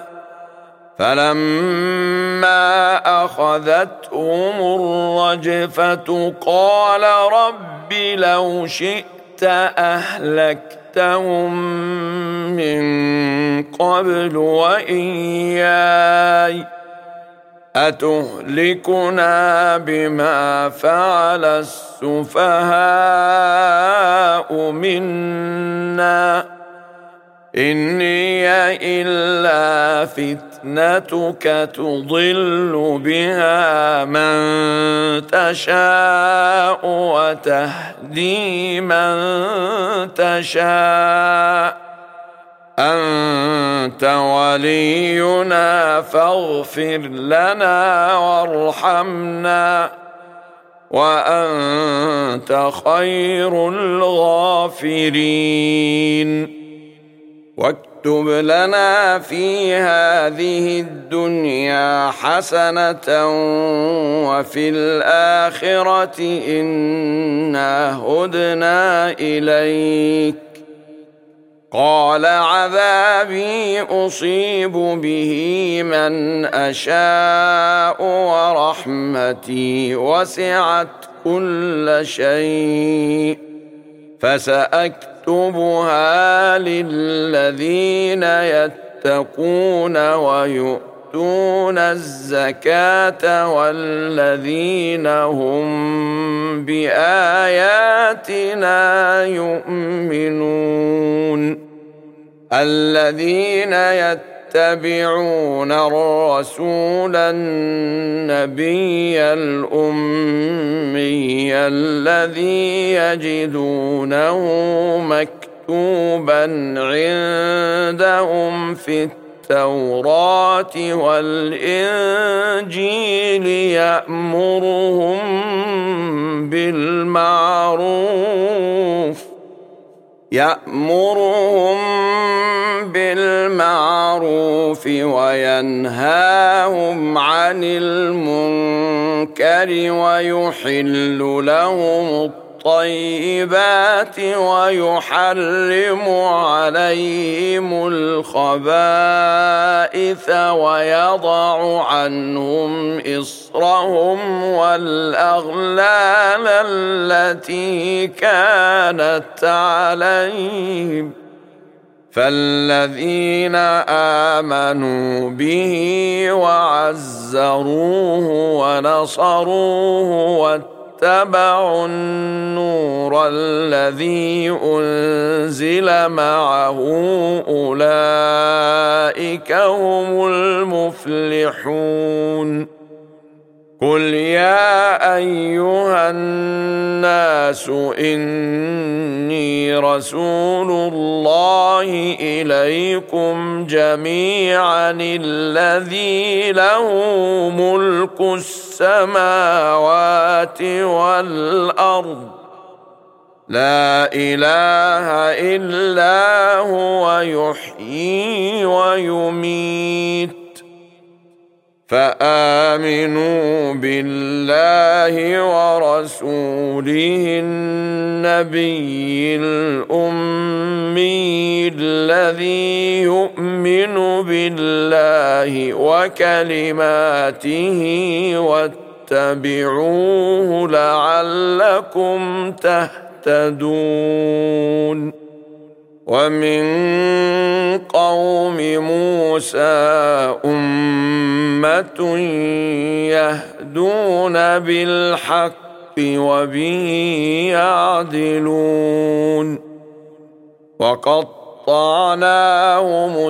فلما أخذتهم الرجفة قال رب لو شئت أهلكتهم من قبل وإياي أتهلكنا بما فعل السفهاء منا إن هي إلا فتنتك تضل بها من تشاء وتهدي من تشاء أنت ولينا فاغفر لنا وارحمنا وأنت خير الغافرين. واكتب لنا في هذه الدنيا حسنة وفي الآخرة إنا هدنا إليك. قال عذابي أصيب به من أشاء ورحمتي وسعت كل شيء فسأكتبها للذين يتقون ويؤتون الزكاة والذين هم بآياتنا يؤمنون. الذين يتبعون الرسول النبي الأمي الذي يجدونه مكتوبا عندهم في التوراة والإنجيل يأمرهم بالمعروف وينهاهم عن المنكر ويحل لهم الطيبات ويحرم عليهم الخبائث ويضع عنهم إصرهم والأغلال التي كانت عليهم. فالذين آمنوا به وعزروه ونصروه واتبعوا النور الذي أنزل معه أولئك هم المفلحون. قل يا أيها الناس إني رسول الله إليكم جميعا الذي له ملك السماوات والأرض لا إله إلا هو يحيي ويميت. فآمنوا بالله ورسوله النبي الأمي الذي يؤمن بالله وكلماته واتبعوه لعلكم تهتدون. ومن قوم موسى أمة يهدون بالحق وبه يعدلون. وقطعناهم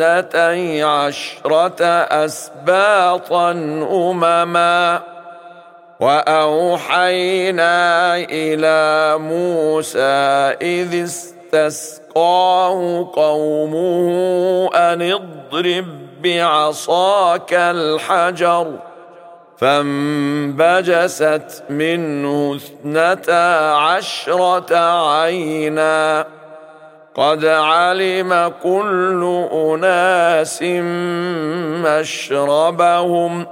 12 أسباطا أمما وأوحينا إلى موسى إذ استسقاه قومه أن اضرب بعصاك الحجر فانبجست منه 12 عينا قد علم كل أناس مشربهم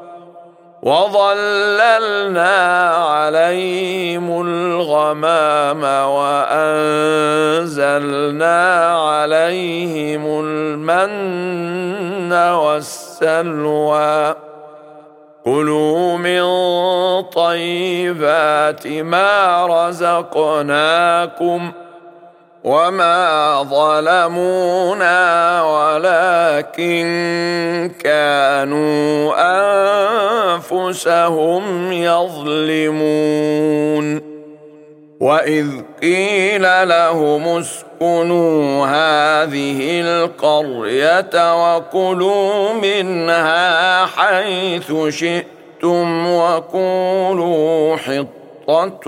وظللنا عليهم الغمام وأنزلنا عليهم المن والسلوى كلوا من طيبات ما رزقناكم وما ظلمونا ولكن كانوا أنفسهم يظلمون. وإذ قيل لهم اسكنوا هذه القرية وكلوا منها حيث شئتم وقولوا حطة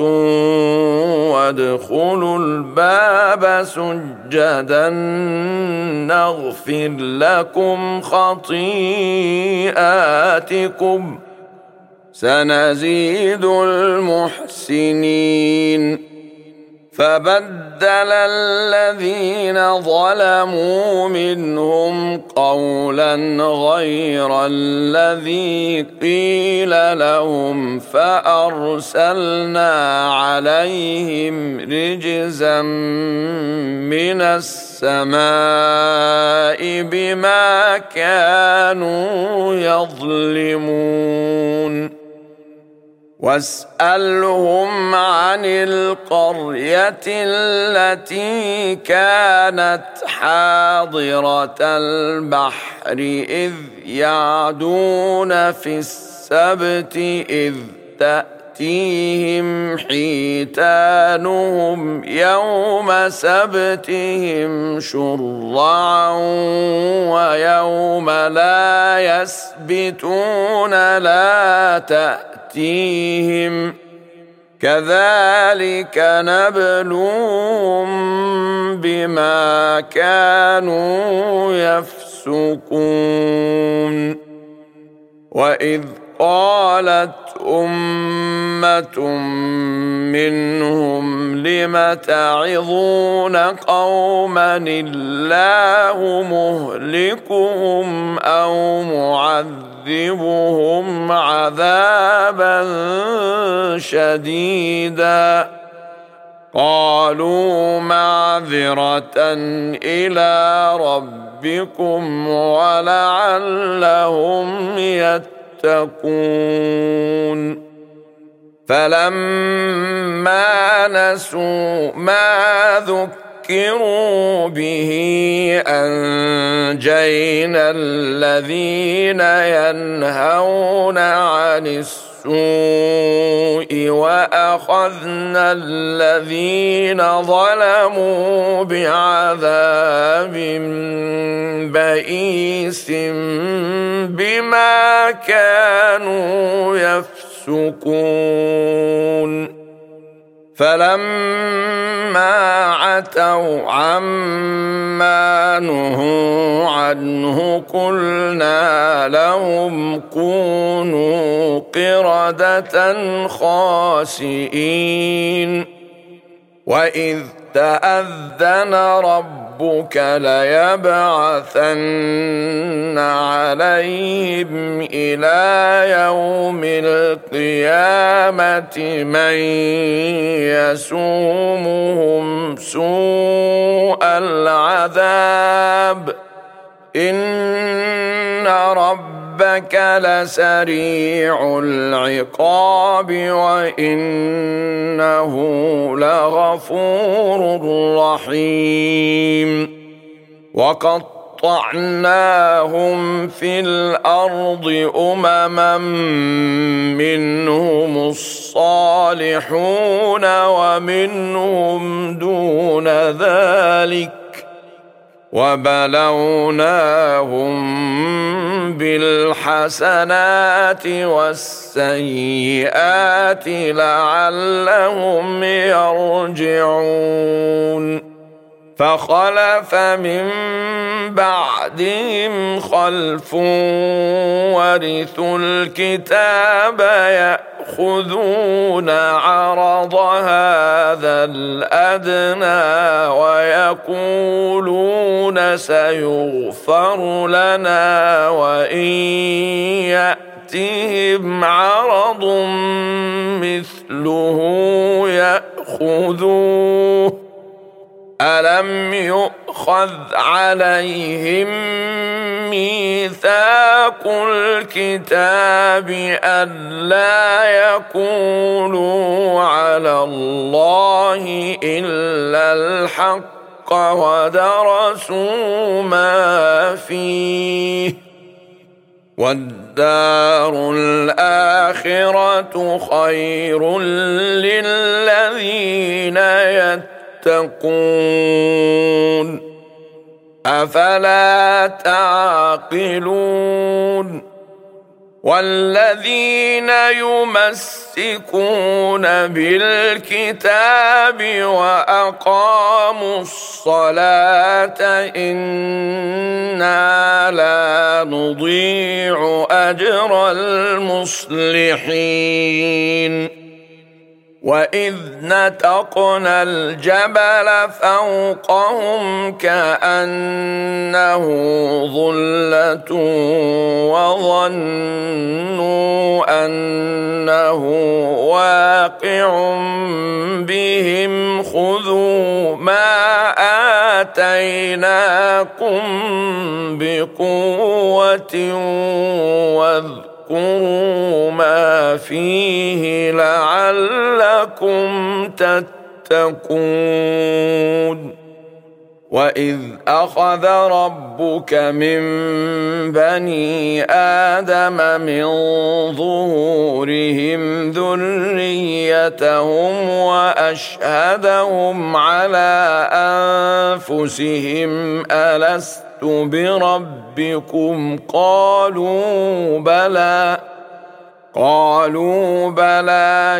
وادخلوا الباب سجدا نغفر لكم خطيئاتكم سنزيد المحسنين. فبدل الذين ظلموا منهم قولا غير الذي قيل لهم فأرسلنا عليهم رجزا من السماء بما كانوا يظلمون. واسألهم عن القرية التي كانت حاضرة البحر إذ يعدون في السبت إذ تأتيهم حيتانهم يوم سبتهم شرعا ويوم لا يسبتون لا تأتيهم كذلك نبلوهم بما كانوا يفسقون. وإذ قالت أمة منهم لم تعظون قوما الله مهلكهم أو معذبهم عذابا شديدا قالوا معذرة إلى ربكم ولعلهم يتقون. فلما نسوا ما ذكروا به أنجينا الذين ينهون عن السوء وأخذنا الذين ظلموا بعذاب بئيس بما كانوا يفسقون. فلما عتوا عما نهوا عنه قلنا لهم كونوا قردة خاسئين. وإذ تأذن ربك ليبعثن عليهم إلى يوم القيامة من يسومهم سوء العذاب إن ربك لسريع العقاب وإنه لغفور رحيم. وقطعناهم في الأرض أمما منهم الصالحون ومنهم دون ذلك وبلوناهم بالحسنات والسيئات لعلهم يرجعون. فخلف من بعدهم خلف ورثوا الكتاب يأخذون عرض هذا الأدنى ويقولون سيغفر لنا وإن يأتهم عرض مثله يأخذوه ألم يؤخذ عليهم ميثاق الكتاب ألا يقولوا على الله إلا الحق ودرسوا ما فيه والدار الآخرة الآخرة خير للذين يتقون أفلا تعقلون والذين يمسكون بالكتاب وأقاموا الصلاة إنا لا نضيع أجر المصلحين وإذ نتقنا الجبل فوقهم كأنه ظلة وظنوا أنه واقع بهم خذوا ما آتيناكم بقوة واذكروا ما فيه لعلكم تتقون وإذ أخذ ربك من بني آدم من ظهورهم ذريتهم وأشهدهم على أنفسهم ألست بربكم قالوا بلى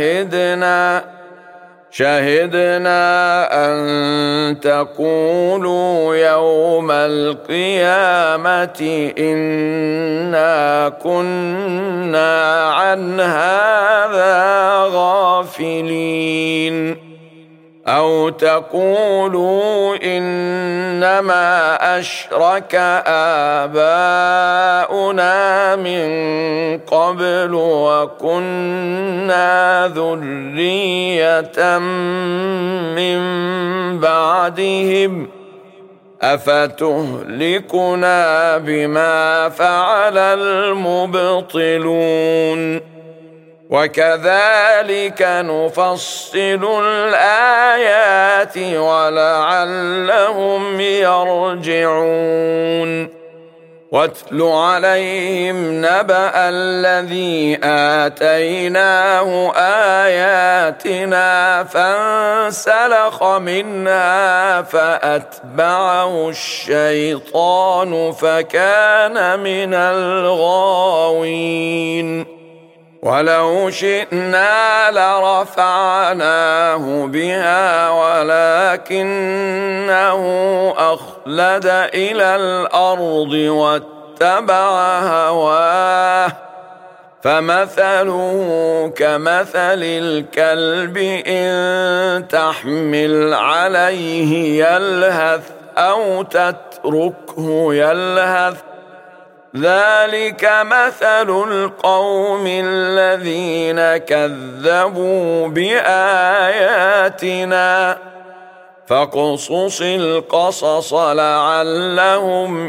شهدنا أن تقولوا يوم القيامة إنا كنا عن هذا غافلين أو تقولوا إنما أشرك آباؤنا من قبل وكنا ذرية من بعدهم أفتهلكنا بما فعل المبطلون وكذلك نفصل الآيات ولعلهم يرجعون واتل عليهم نبأ الذي آتيناه آياتنا فانسلخ منها فأتبعه الشيطان فكان من الغاوين ولو شئنا لرفعناه بها ولكنه أخلد إلى الأرض واتبع هواه فمثله كمثل الكلب إن تحمل عليه يلهث أو تتركه يلهث ذلك مثل القوم الذين كذبوا بآياتنا فاقصص القصص لعلهم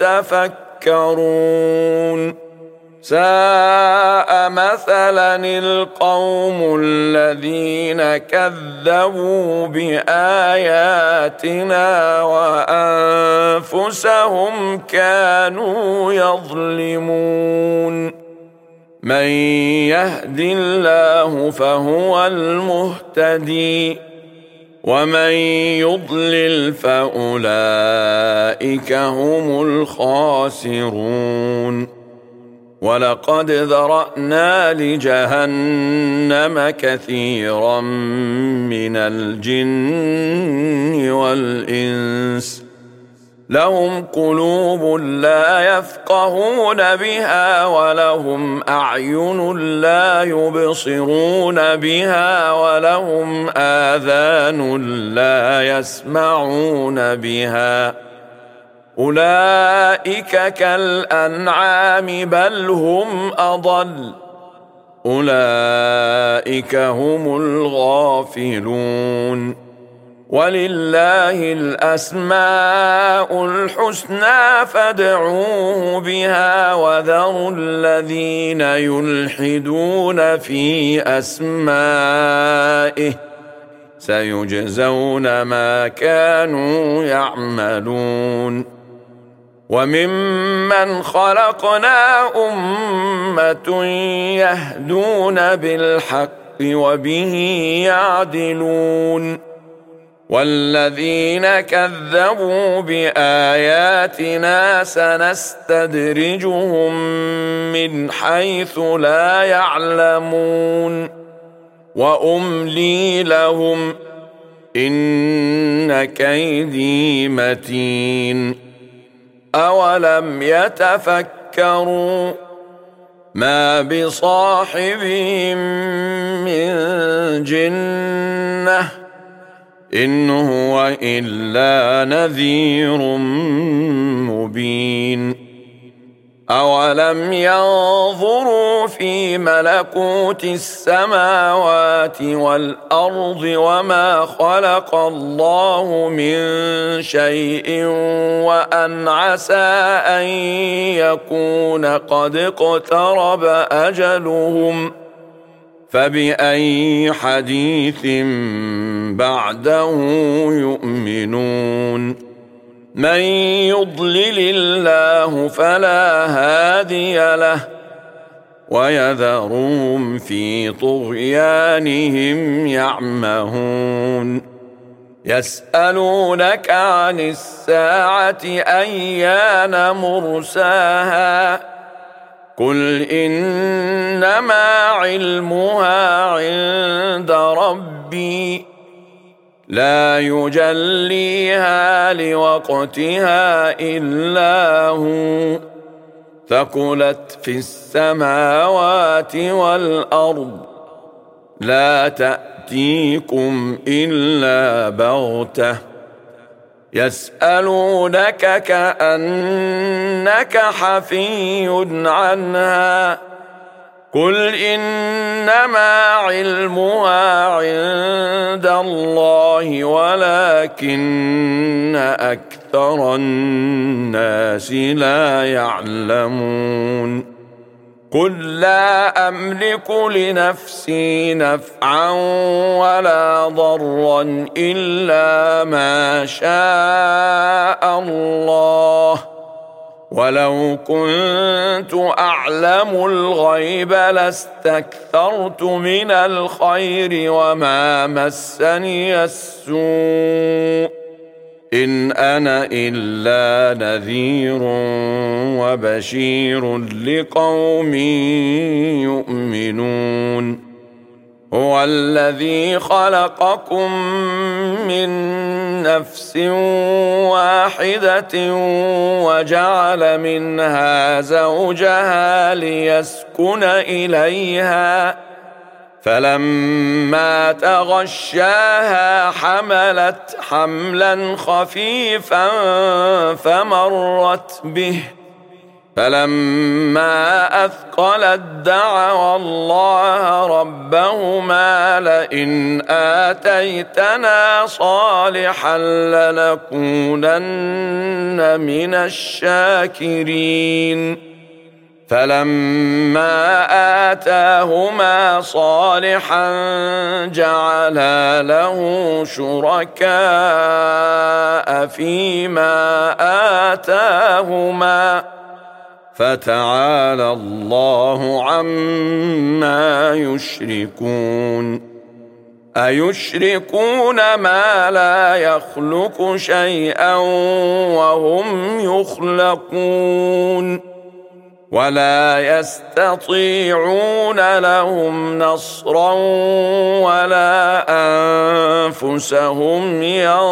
يتفكرون ساء مثلا القوم الذين كذبوا بآياتنا وأنفسهم كانوا يظلمون من يهد الله فهو المهتدي ومن يضلل فأولئك هم الخاسرون ولقد ذرأنا لجهنم كثيرا من الجن والإنس لهم قلوب لا يفقهون بها ولهم أعين لا يبصرون بها ولهم آذان لا يسمعون بها أولئك كالأنعام بل هم أضل أولئك هم الغافلون ولله الأسماء الحسنى فادعوه بها وذروا الذين يلحدون في أسمائه سيجزون ما كانوا يعملون وممن خلقنا أمة يهدون بالحق وبه يعدلون والذين كذبوا بآياتنا سنستدرجهم من حيث لا يعلمون وأملي لهم إن كيدي متين أولم يتفكروا ما بصاحبهم من جنة إن هو إلا نذير مبين أولم ينظروا في ملكوت السماوات والأرض وما خلق الله من شيء وأن عسى أن يكون قد اقترب أجلهم فبأي حديث بعده يؤمنون من يضلل الله فلا هادي له ويذرهم في طغيانهم يعمهون يسألونك عن الساعة أيان مرساها قل إنما علمها عند ربي لا يجليها لوقتها إلا هو ثقلت في السماوات والأرض لا تأتيكم إلا بغتة يسألونك كأنك حفي عنها قل إنما علمها عند الله ولكن أكثر الناس لا يعلمون قل لا أملك لنفسي نفعا ولا ضرا إلا ما شاء الله ولو كنت أعلم الغيب لاستكثرت من الخير وما مسني السوء إن أنا إلا نذير وبشير لقوم يؤمنون هو الذي خلقكم من نفس واحدة وجعل منها زوجها ليسكن إليها فلما تغشاها حملت حملا خفيفا فمرت به فلما أثقلت دعوا الله ربهما لئن آتيتنا صالحا لنكونن من الشاكرين فلما آتاهما صالحا جعلا له شركاء فيما آتاهما فتعالى الله عما يشركون أيشركون ما لا يخلق شيئا وهم يخلقون ولا يستطيعون لهم نصرا ولا أنفسهم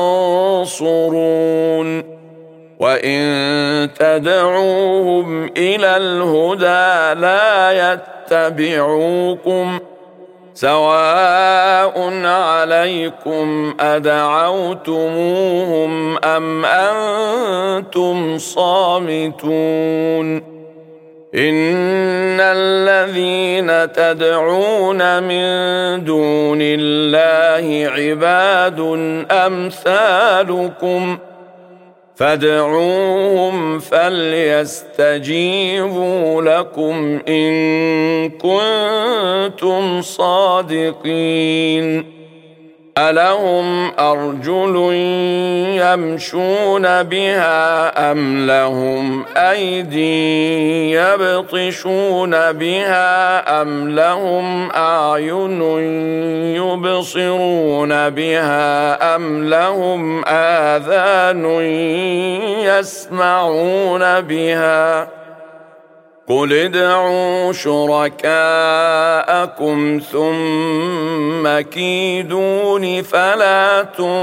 ينصرون وإن تدعوهم إلى الهدى لا يتبعوكم سواء عليكم أدعوتموهم أم أنتم صامتون إن الذين تدعون من دون الله عباد أمثالكم فادعوهم فليستجيبوا لكم إن كنتم صادقين ألهم أرجل يمشون بها أم لهم أيدي يبطشون بها أم لهم أعين يبصرون بها أم لهم آذان يسمعون بها قل ادعوا شركاءكم ثم كيدون فلا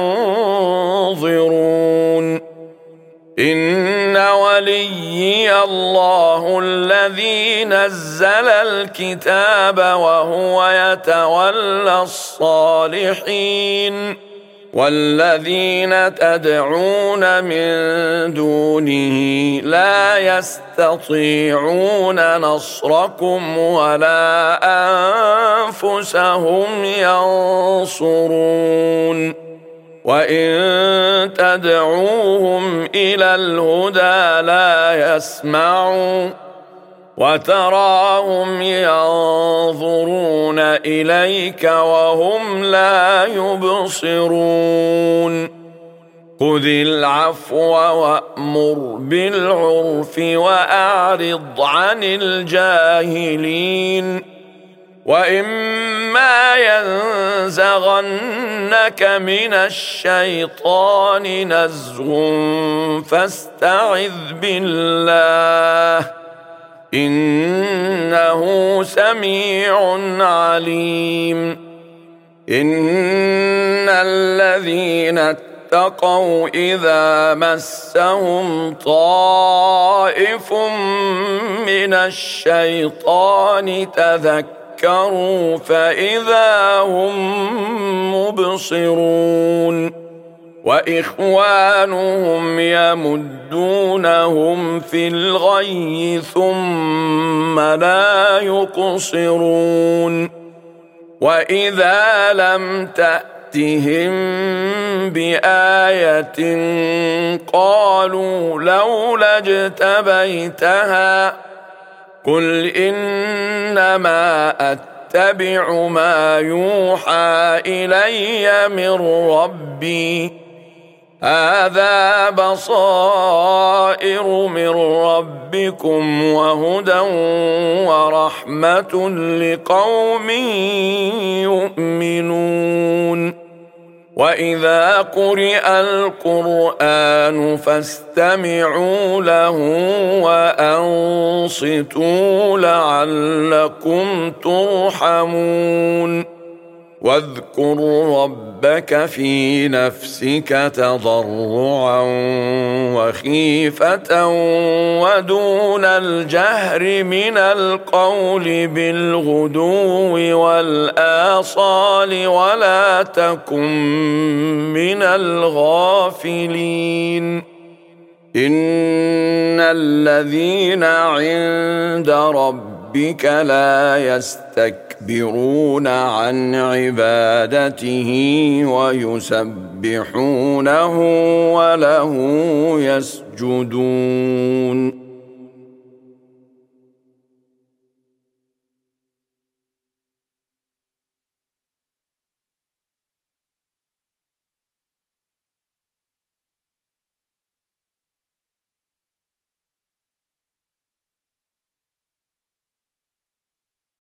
تنظرون إن وليي الله الذي نزل الكتاب وهو يتولى الصالحين والذين تدعون من دونه لا يستطيعون نصركم ولا أنفسهم ينصرون وإن تدعوهم إلى الهدى لا يسمعون وتراهم ينظرون إليك وهم لا يبصرون خذ العفو وأمر بالعرف وأعرض عن الجاهلين وإما ينزغنك من الشيطان نزغ فاستعذ بالله إنه سميع عليم إن الذين اتقوا إذا مسهم طائف من الشيطان تذكروا فإذا هم مبصرون وإخوانهم يمدونهم في الغي ثم لا يقصرون وإذا لم تأتهم بآية قالوا لولا اجتبيتها قل إنما أتبع ما يوحى إلي من ربي هذا بصائر من ربكم وهدى ورحمة لقوم يؤمنون وإذا قرئ القرآن فاستمعوا له وأنصتوا لعلكم ترحمون واذكر ربك في نفسك تضرعا وخيفة ودون الجهر من القول بالغدو والآصال ولا تكن من الغافلين إن الذين عند ربك لا يستكبرون عن عبادته ويسبحونه وله يسجدون